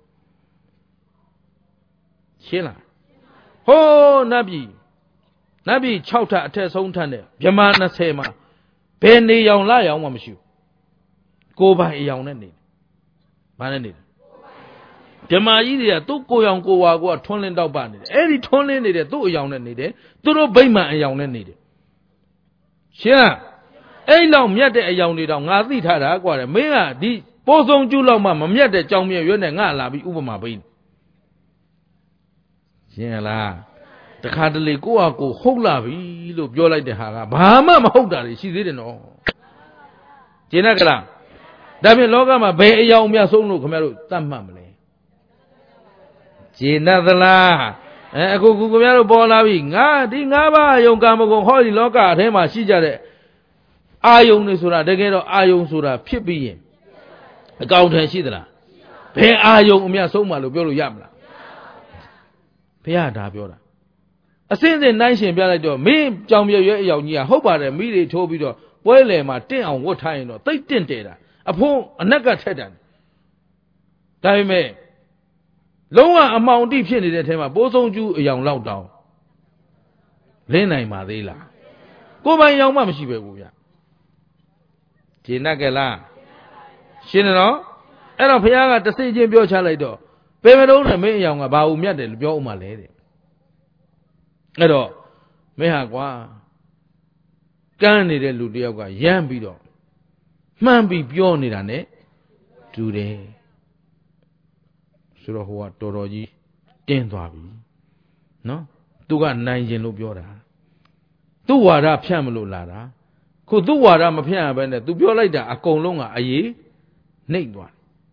ရှင်းလားဟိုးနတ်ပြည်နတ်ပြည်၆ထပ်အထက်ဆုံးထပ်နဲ့ပြမာ၂၀မှာဘယ်နေရောင်လာရောင်မှမရှိဘူးကိုပိုင်အယောင်နဲ့နေတယ်ဘာနဲ့နေတယ်ဓမ္မကြီးတွေကသူ့ကိုယ်ရောင်ကိုယ်ဝါကိုထွန်းလင်းတောက်ပနေတယ်အဲ့ဒီထွန်းလင်းနေတဲ့သူ့အယောင်နဲ့နေတယ်သူတို့ဗိမာန်အယောင်နဲ့နေတယ်ရှင်းအဲ့လောက်မြတ်တဲ့အယောင်တွေတော့ငါသိထားတာကွာတယ်မင်းကဒီပိုးဆုံးကျူးလောက်မှမမြတ်တဲ့ကြောင်မြတ်ရွက်နဲ့ငါလာပြီးဥပမာပေးရှင်းလားတခါတလေကိုယ့်ဟာကိုယ်ဟုတ်လာပြီလို့ပြောလိုက်တဲ့ဟာကဘာမှမဟုတ်တာတွေရှိသေးတယ်နော်ရှင်းကလားဒါဖြင့်လောကမှာဘယ်အယောင်များဆုံးလို့ခင်ဗျားတို့သတ်မှတ်မလဲဂျေနသလားအဲအခုခုခင်ဗျားတို့ပေါ်လာပြီငါဒီငါးပါးအယုံကာမဂုဏ်ဟောဒီလောကအထဲမှာရှိကြတဲ့အာယုံတွေဆိုတာတကယ်တော့အာယုံဆိုတာဖြစ်ပြီးရင်အကောင်ထည်ရှိသလားဘယ်အာယုံအများဆုံးမှလို့ပြောလို့ရမလားဘုရားဒါပြောတာအစင်းစင်းနိုင်ရှင်ပြလိုက်တော့မင်းကြောင်ပြရွဲအယောင်ကြီးကဟုတ်ပါတယ်မိတွေထိုးပြီးတော့ပွဲလယ်မှာတင့်အောင်ဝတ်ထားရင်တော့သိတ်တင့်တယ်တာအဖုံးအနက်ကထက်တယ်ဒါပေမဲ့လုံးဝအမောင်တိဖြစ်နေတဲ့အထဲမှာပိုးဆုံးကျူးအယောင်လောက်တောင်လင်းနိုင်ပါသေးလားကိုယ်ပိုင်ယောင်မှမရှိပဲဘူးဗျဂျေနတ်ကလားရှင်းတယ်နော်အဲ့တော့ဘုရားကတစိတ်ချင်းပြောချလိုက်တော့ပေမလုံးနဲ့မင်းအယောင်ကဘာဦးမြတ်တယ်လို့ပြောဦးမှလဲတဲ့အဲ့တော့မင်းဟာကွာကန်းနေတဲ့လူတယောက်ကရမ်းပြီးတော့မှန်ပြီးပြောနေတာ ਨੇ တူတယ်ဆိုတော့ဟိုကတော်တော်ကြီးတင်းသွားပြီနော်သူကနိုင်ရင်လို့ပြောတာသူ့ဝါဒဖြန့်မလို့လာတာခုသူ့ဝါဒမဖြန့်ရဘဲနဲ့သူပြောလိုက်တာအကုန်လုံးကအရေးနှိမ့်သွား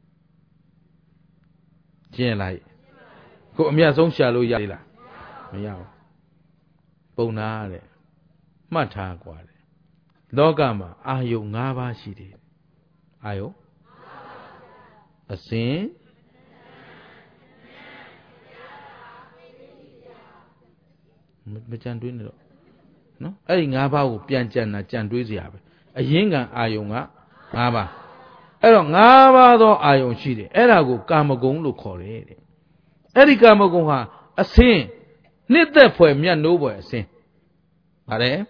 ကျင်းလိုက်ကိုအမြတ်ဆုံးရှာလို့ရလားမရဘူးပုံနာတဲ့မှတ်ထားกว่าတဲ့လောကမှာအာယုံ၅ပါးရှိတယ်အာယုံအစဉ်မကြံတွေးနေတော့နော်အဲ့ဒီ၅ပါးကိုပြန်ကြံတာကြံတွေးစရာပဲအရင်ကအာယုံက ngã baအဲ့တော့ngã baသောအာယုံရှိတယ်အဲ့ဒါကိုကာမဂုဏ်လို့ခေါ်တယ်တဲ့အဲ့ဒီကာမဂုဏ်ဟာအစင်းနှစ်သက်ဖွယ်မြတ်နိုးဖွယ်အစင်းဗါတယ်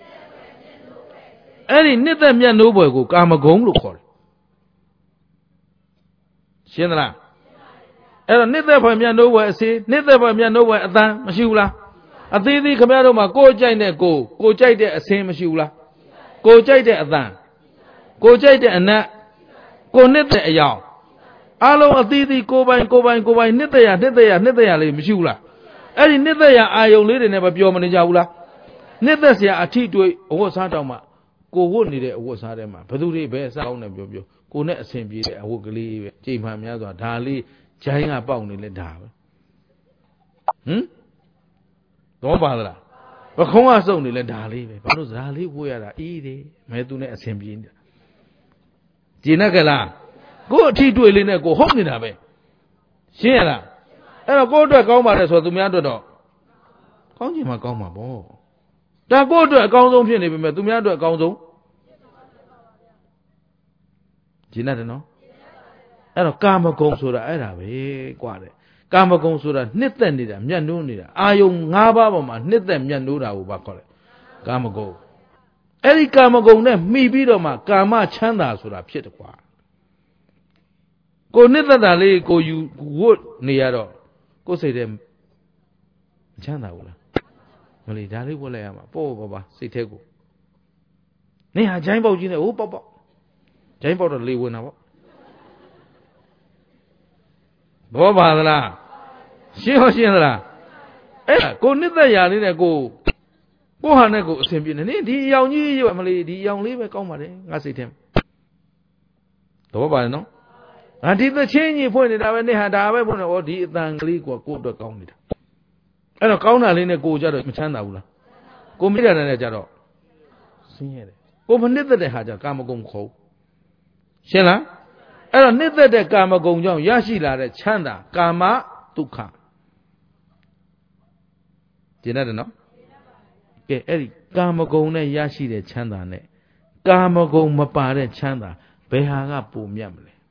အဲ့ဒီနှစ်သက်မြတ်နိုးဖွယ်ကိုကာမဂုဏ်လို့ခေါ်တယ်ရှင်းသလားအဲ့တော့နှစ်သက်ဖွယ်မြတ်နိုးဖွယ်အစင်းနှစ်သက်ဖွယ်မြတ်နိုးဖွယ်အတန်မရှိဘူးလားအသေးသေးခင်ဗျားတို့မှာကိုယ်ကြိုက်တဲ့ကိုကိုကြိုက်တဲ့အစင်းမရှိဘူးလားကိုကြိုက်တဲ့အတန်ကိုကြိုက်တဲ့အနတ်ကိုနှစ်သက်အယောင်အလုံးအသီးသီးကိုပိုင်ကိုပိုင်ကိုပိုင်နှစ်သက်ရနှစ်သက်ရနှစ်သက်ရလေးမရှိဘူးလားအဲ့ဒီနှစ်သက်ရအာယုံလေးတွေနဲ့မပြောမနေကြဘူးလားနှစ်သက်เสียအထီးတွေအဝတ်စားတောင်မှကိုဝတ်နေတဲ့အဝတ်စားထဲမှာဘယ်သူတွေပဲစားအောင်နဲ့ပြောပြောကိုနဲ့အဆင်ပြေတဲ့အဝတ်ကလေးပဲကြိမ်မှန်များစွာဒါလေးဂျိုင်းကပေါက်နေလဲဒါပဲဟမ်တော့ပါသလားပခုံးကစုံနေလဲဒါလေးပဲဘာလို့ဒါလေးဝတ်ရတာအေးတယ်မဲသူနဲ့အဆင်ပြေနေတာကျင်ကလားကိုအထီးတွေ့လေးနဲ့ကိုဟုတ်နေတာပဲရှင်းရလားအဲ့တော့ကိုအတွက်ကောင်းပါတယ်ဆိုတော့သူများအတွက်တော့ကောင်းချင်မှကောင်းမှာပေါ့ဒါကိုအတွက်အကောင်းဆုံးဖြစ်နေပြီမဲ့သူများအတွက်အကောင်းဆုံးကျင်တယ်နော်အဲ့တော့ကာမဂုဏ်ဆိုတာအဲ့ဒါပဲกว่าတယ်ကာမဂုဏ်ဆိုတာနှစ်သက်နေတာမြတ်နိုးနေတာအာယုံ၅ပါးပေါ်မှာနှစ်သက်မြတ်နိုးတာကိုဘာခေါ်လဲကာမဂုဏ်အဲ့ဒီကာမဂုဏ်နဲ့မှီပြီးတော့မှကာမချမ်းသာဆိုတာဖြစ်တယ်ကွာကိုနှစ်သက်တာလေးကိုယူဝတ်နေရတော့ကိုစိတ်ထဲမချမ်းသာဘူးလားမလီဒါလေးဝတ်လိုက်ရမှာပေါ့ပေါ့ပါစိတ်ထဲကိုနေဟာဂျိုင်းပေါက်ကြီးနဲ့ဟိုပေါက်ပေါက်ဂျိုင်းပေါက်တော့လေဝင်တာပေါ့ဘောပါသလားရှင်းဟောရှင်းသလားအဲ့ဒါကိုနှစ်သက်ရာလေးနဲ့ကိုကိုဟာနဲ့ကိုအဆင်ပြေနေနေဒီအယောင်ကြီးမလီဒီအယောင်လေးပဲကောင်းပါတယ်ငါစိတ်ထဲတော့ပါတယ်နော်ငါဒီသချင်းကြီးဖွင့်နေတာပဲနေဟာဒါပဲဖွင့်နေဩဒီအတန်ကလေးကိုကိုအတွက်ကောင်းနေတာအဲ့တော့ကောင်းတာလေးနဲ့ကိုကြတော့မချမ်းသာဘူးလားကိုမိတယ်နဲ့ကြတော့ဆင်းရဲတယ်ကိုမနှစ်သက်တဲ့ဟာကြကာမဂုဏ်ခေါ်ရှင်းလားအဲ့တော့နှစ်သက်တဲ့ကာမဂုဏ်ကြောင့်ရရှိလာတဲ့ချမ်းသာကာမဒုက္ခကျင်တယ်နော်ကဲအဲ့ဒီကာမဂုဏ်နဲ့ရရှိတဲ့ချမ်းသာနဲ့ကာမဂုဏ်မပါတဲ့ချမ်းသာဘယ်ဟာကပိုမြတ်မလဲ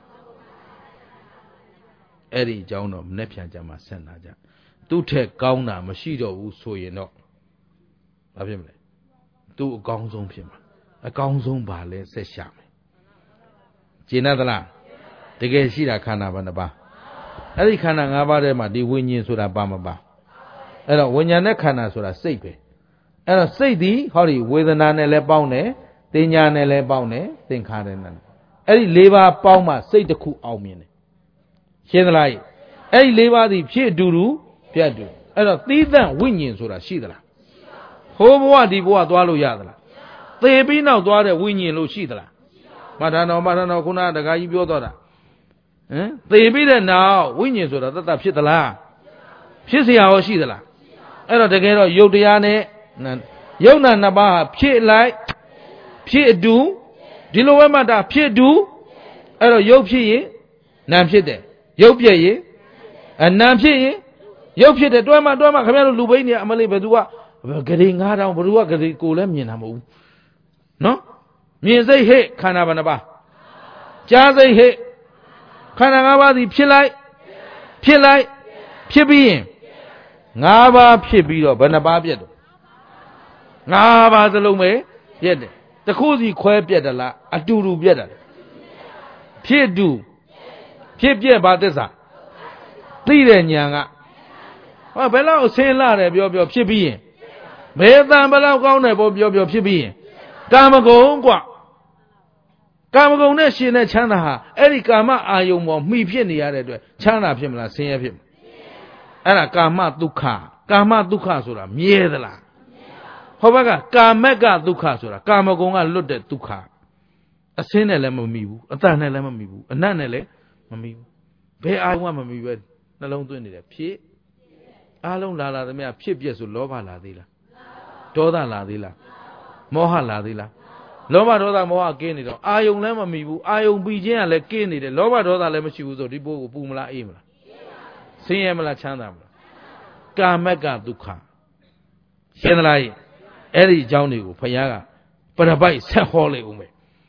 အဲ့ဒီအကြောင်းတော့မနေ့ပြန်ကြမှာဆက်လာကြသူ့ထက်ကောင်းတာမရှိတော့ဘူးဆိုရင်တော့ဘာဖြစ်မလဲသူ့အကောင်းဆုံးဖြစ်မှာအကောင်းဆုံးပါလဲဆက်ရှာမယ်ကျင်သလားတကယ်ရှိတာခန္ဓာဘယ်နှပါအဲ့ဒီခန္ဓာ၅ပါးထဲမှာဒီဝိညာဉ်ဆိုတာပါမပါအဲ့တော့ဝိညာဉ်နဲ့ခန္ဓာဆိုတာစိတ်ပဲအဲ့တော့စိတ်ဒီဟောဒီဝေဒနာနဲ့လည်းပေါင်းတယ်တင်ညာနဲ့လည်းပေါင်းတယ်သင်္ခါရနဲ့အဲ့ဒီ၄ပါးပေါင်းမှစိတ်တစ်ခုအောင်မြင်တယ်ရှင်းသလားအဲ့ဒီ၄ပါးသည်ဖြစ်အတူတူပြတ်တူအဲ့တော့သီးသန့်ဝိညာဉ်ဆိုတာရှိသလားဟိုးဘဝဒီဘဝသွားလို့ရသလားသေပြီးနောက်သွားတဲ့ဝိညာဉ်လို့ရှိသလားမထာတော်မထာတော်ခုနကတခါကြီးပြောတော့တာဟမ်သေပြီးတဲ့နောက်ဝိညာဉ်ဆိုတာတတ်တဖြစ်သလားဖြစ်เสียရောရှိသလားအဲ့တော့တကယ်တော့ယုတ်တရားနဲ့ယုတ်နာနှစ်ပါးဟာဖြစ်လိုက်ဖြစ်အတူဒီလိုပဲမှတ်တာဖြစ်တူအဲ့တော့ယုတ်ဖြစ်ရင်နာဖြစ်တယ်ယုတ်ပြည့်ရင်အနာဖြစ်ရင်ယုတ်ဖြစ်တယ်တွဲမှတွဲမှခင်ဗျားတို့လူပိန်းနေအမလေးဘယ်သူကဂရေငါးတောင်ဘယ်သူကဂရေကိုလည်းမြင်တာမဟုတ်ဘူးနော်မြင်စိတ်ဟဲ့ခန္ဓာဘယ်နှပါကြားစိတ်ဟဲ့ခန္ဓာ၅ပါးသည်ဖြစ်လိုက်ဖြစ်လိုက်ဖြစ်ပြီးရင်၅ပါးဖြစ်ပြီးတော့ဘယ်နှပါပြတ်တော့၅ပါးစလုံးပဲပြတ်တယ်တခုစီခွဲပြတ်တယ်လားအတူတူပြတ်တယ်ဖြစ်တူဖြစ်ပြက်ဘာသစ္စာသိတဲ့ဉာဏ်ကဟောဘယ်လောက်အစင်းလာတယ်ပြောပြောဖြစ်ပြီးရင်ဘယ်တန်ဘယ်လောက်ကောင်းတယ်ပြောပြောဖြစ်ပြီးရင်ကာမဂုဏ်กว่าကာမဂုဏ်နဲ့ရှင်တဲ့ချမ်းသာဟာအဲ့ဒီကာမအာယုံပေါ်မှီဖြစ်နေရတဲ့အတွက်ချမ်းသာဖြစ်မလားဆင်းရဲဖြစ်မလားအဲ့ဒါကာမဒုက္ခကာမဒုက္ခဆိုတာမြဲသလားဟောဘက်ကကာမကဒုက္ခဆိုတာကာမဂုဏ်ကလွတ်တဲ့ဒုက္ခအစင်းနဲ့လည်းမမီဘူးအတန်နဲ့လည်းမမီဘူးအနတ်နဲ့လည်းမမီဘူးဘယ်အာယုံကမမီပဲနှလုံးသွင်းနေတယ်ဖြစ်အားလုံးလာလာသမျှဖြစ်ပြက်ဆိုလောဘလာသေးလားဒေါသလာသေးလားမောဟလာသေးလားလောဘဒေါသမောဟကင်းနေတော့အာယုံလည်းမမီဘူးအာယုံပြီးခြင်းကလည်းကင်းနေတယ်လောဘဒေါသလည်းမရှိဘူးဆိုဒီဘိုးကိုပူမလားအေးမလားဆင်းရဲမလားချမ်းသာမလားကာမကဒုက္ခရှင်းသလားအဲ့ဒီအကြောင်းတွေကိုဘုရားကပရပိုက်ဆက်ဟောလိုက်ဦးမယ်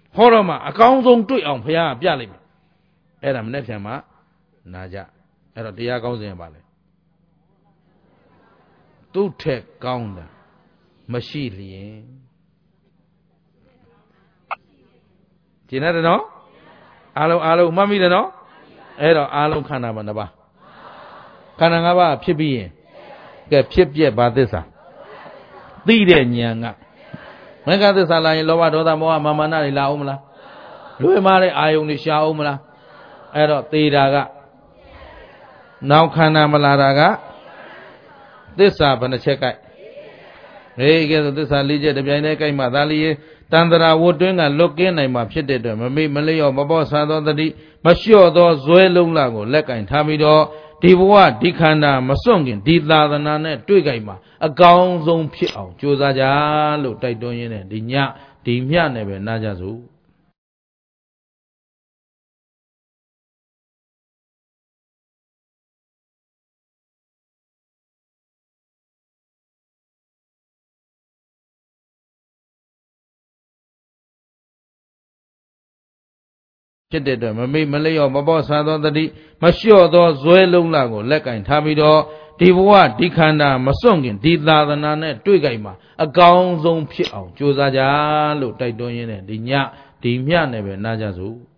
ဟောတော့မှအကောင်းဆုံးတွေ့အောင်ဘုရားကပြလိုက်မယ်အဲ့ဒါမနေ့ပြန်မှနာကြအဲ့တော့တရားကောင်းစဉ်ပါလေသူ့ထက်ကောင်းတာမရှိလျင်ကျင်ရတယ်နော်အားလုံးအားလုံးမှတ်မိတယ်နော်အဲ့တော့အားလုံးခန္ဓာမှာနှစ်ပါးခန္ဓာ၅ပါးဖြစ်ပြီးရင်ကဲဖြစ်ပြက်ဘာသစ္စာသိတဲ့ဉာဏ်ကမဂ္ဂသစ္စာလာရင်လောဘဒေါသမောဟမာမာနတွေလာအောင်မလားလွယ်မားတဲ့အာယုန်တွေရှားအောင်မလားအဲ့တော့သေတာကနောက်ခန္ဓာမလာတာကသစ္စာဘယ်နှချက်ကြိုက်ဟေးကဲဆိုသစ္စာ၄ချက်တပြိုင်တည်းကြိုက်မှသာလျေတန္တရာဝတ်တွင်းကလွတ်ကင်းနိုင်မှာဖြစ်တဲ့အတွက်မမေ့မလျော့မပေါ့ဆာသောတတိမလျှော့သောဇွဲလုံးလာကိုလက်ကင်ထားပြီးတော့ဒီဘဝဒီခန္ဓာမစွန့်ခင်ဒီသာသနာနဲ့တွေ့ကြိုက်မှာအကောင်းဆုံးဖြစ်အောင်ကြိုးစားကြလို့တိုက်တွန်းရင်းနဲ့ဒီညဒီမြနဲ့ပဲနားကြစို့ဖြစ်တဲ့အတွက်မမေ့မလျော့မပေါ့ဆာသောတတိမလျှော့သောဇွဲလုံးလာကိုလက်ကင်ထားပြီးတော့ဒီဘဝဒီခန္ဓာမစွန့်ခင်ဒီသာသနာနဲ့တွေ့ကြိုက်မှာအကောင်းဆုံးဖြစ်အောင်ကြိုးစားကြလို့တိုက်တွန်းရင်းနဲ့ဒီညဒီမြနဲ့ပဲနားကြစို့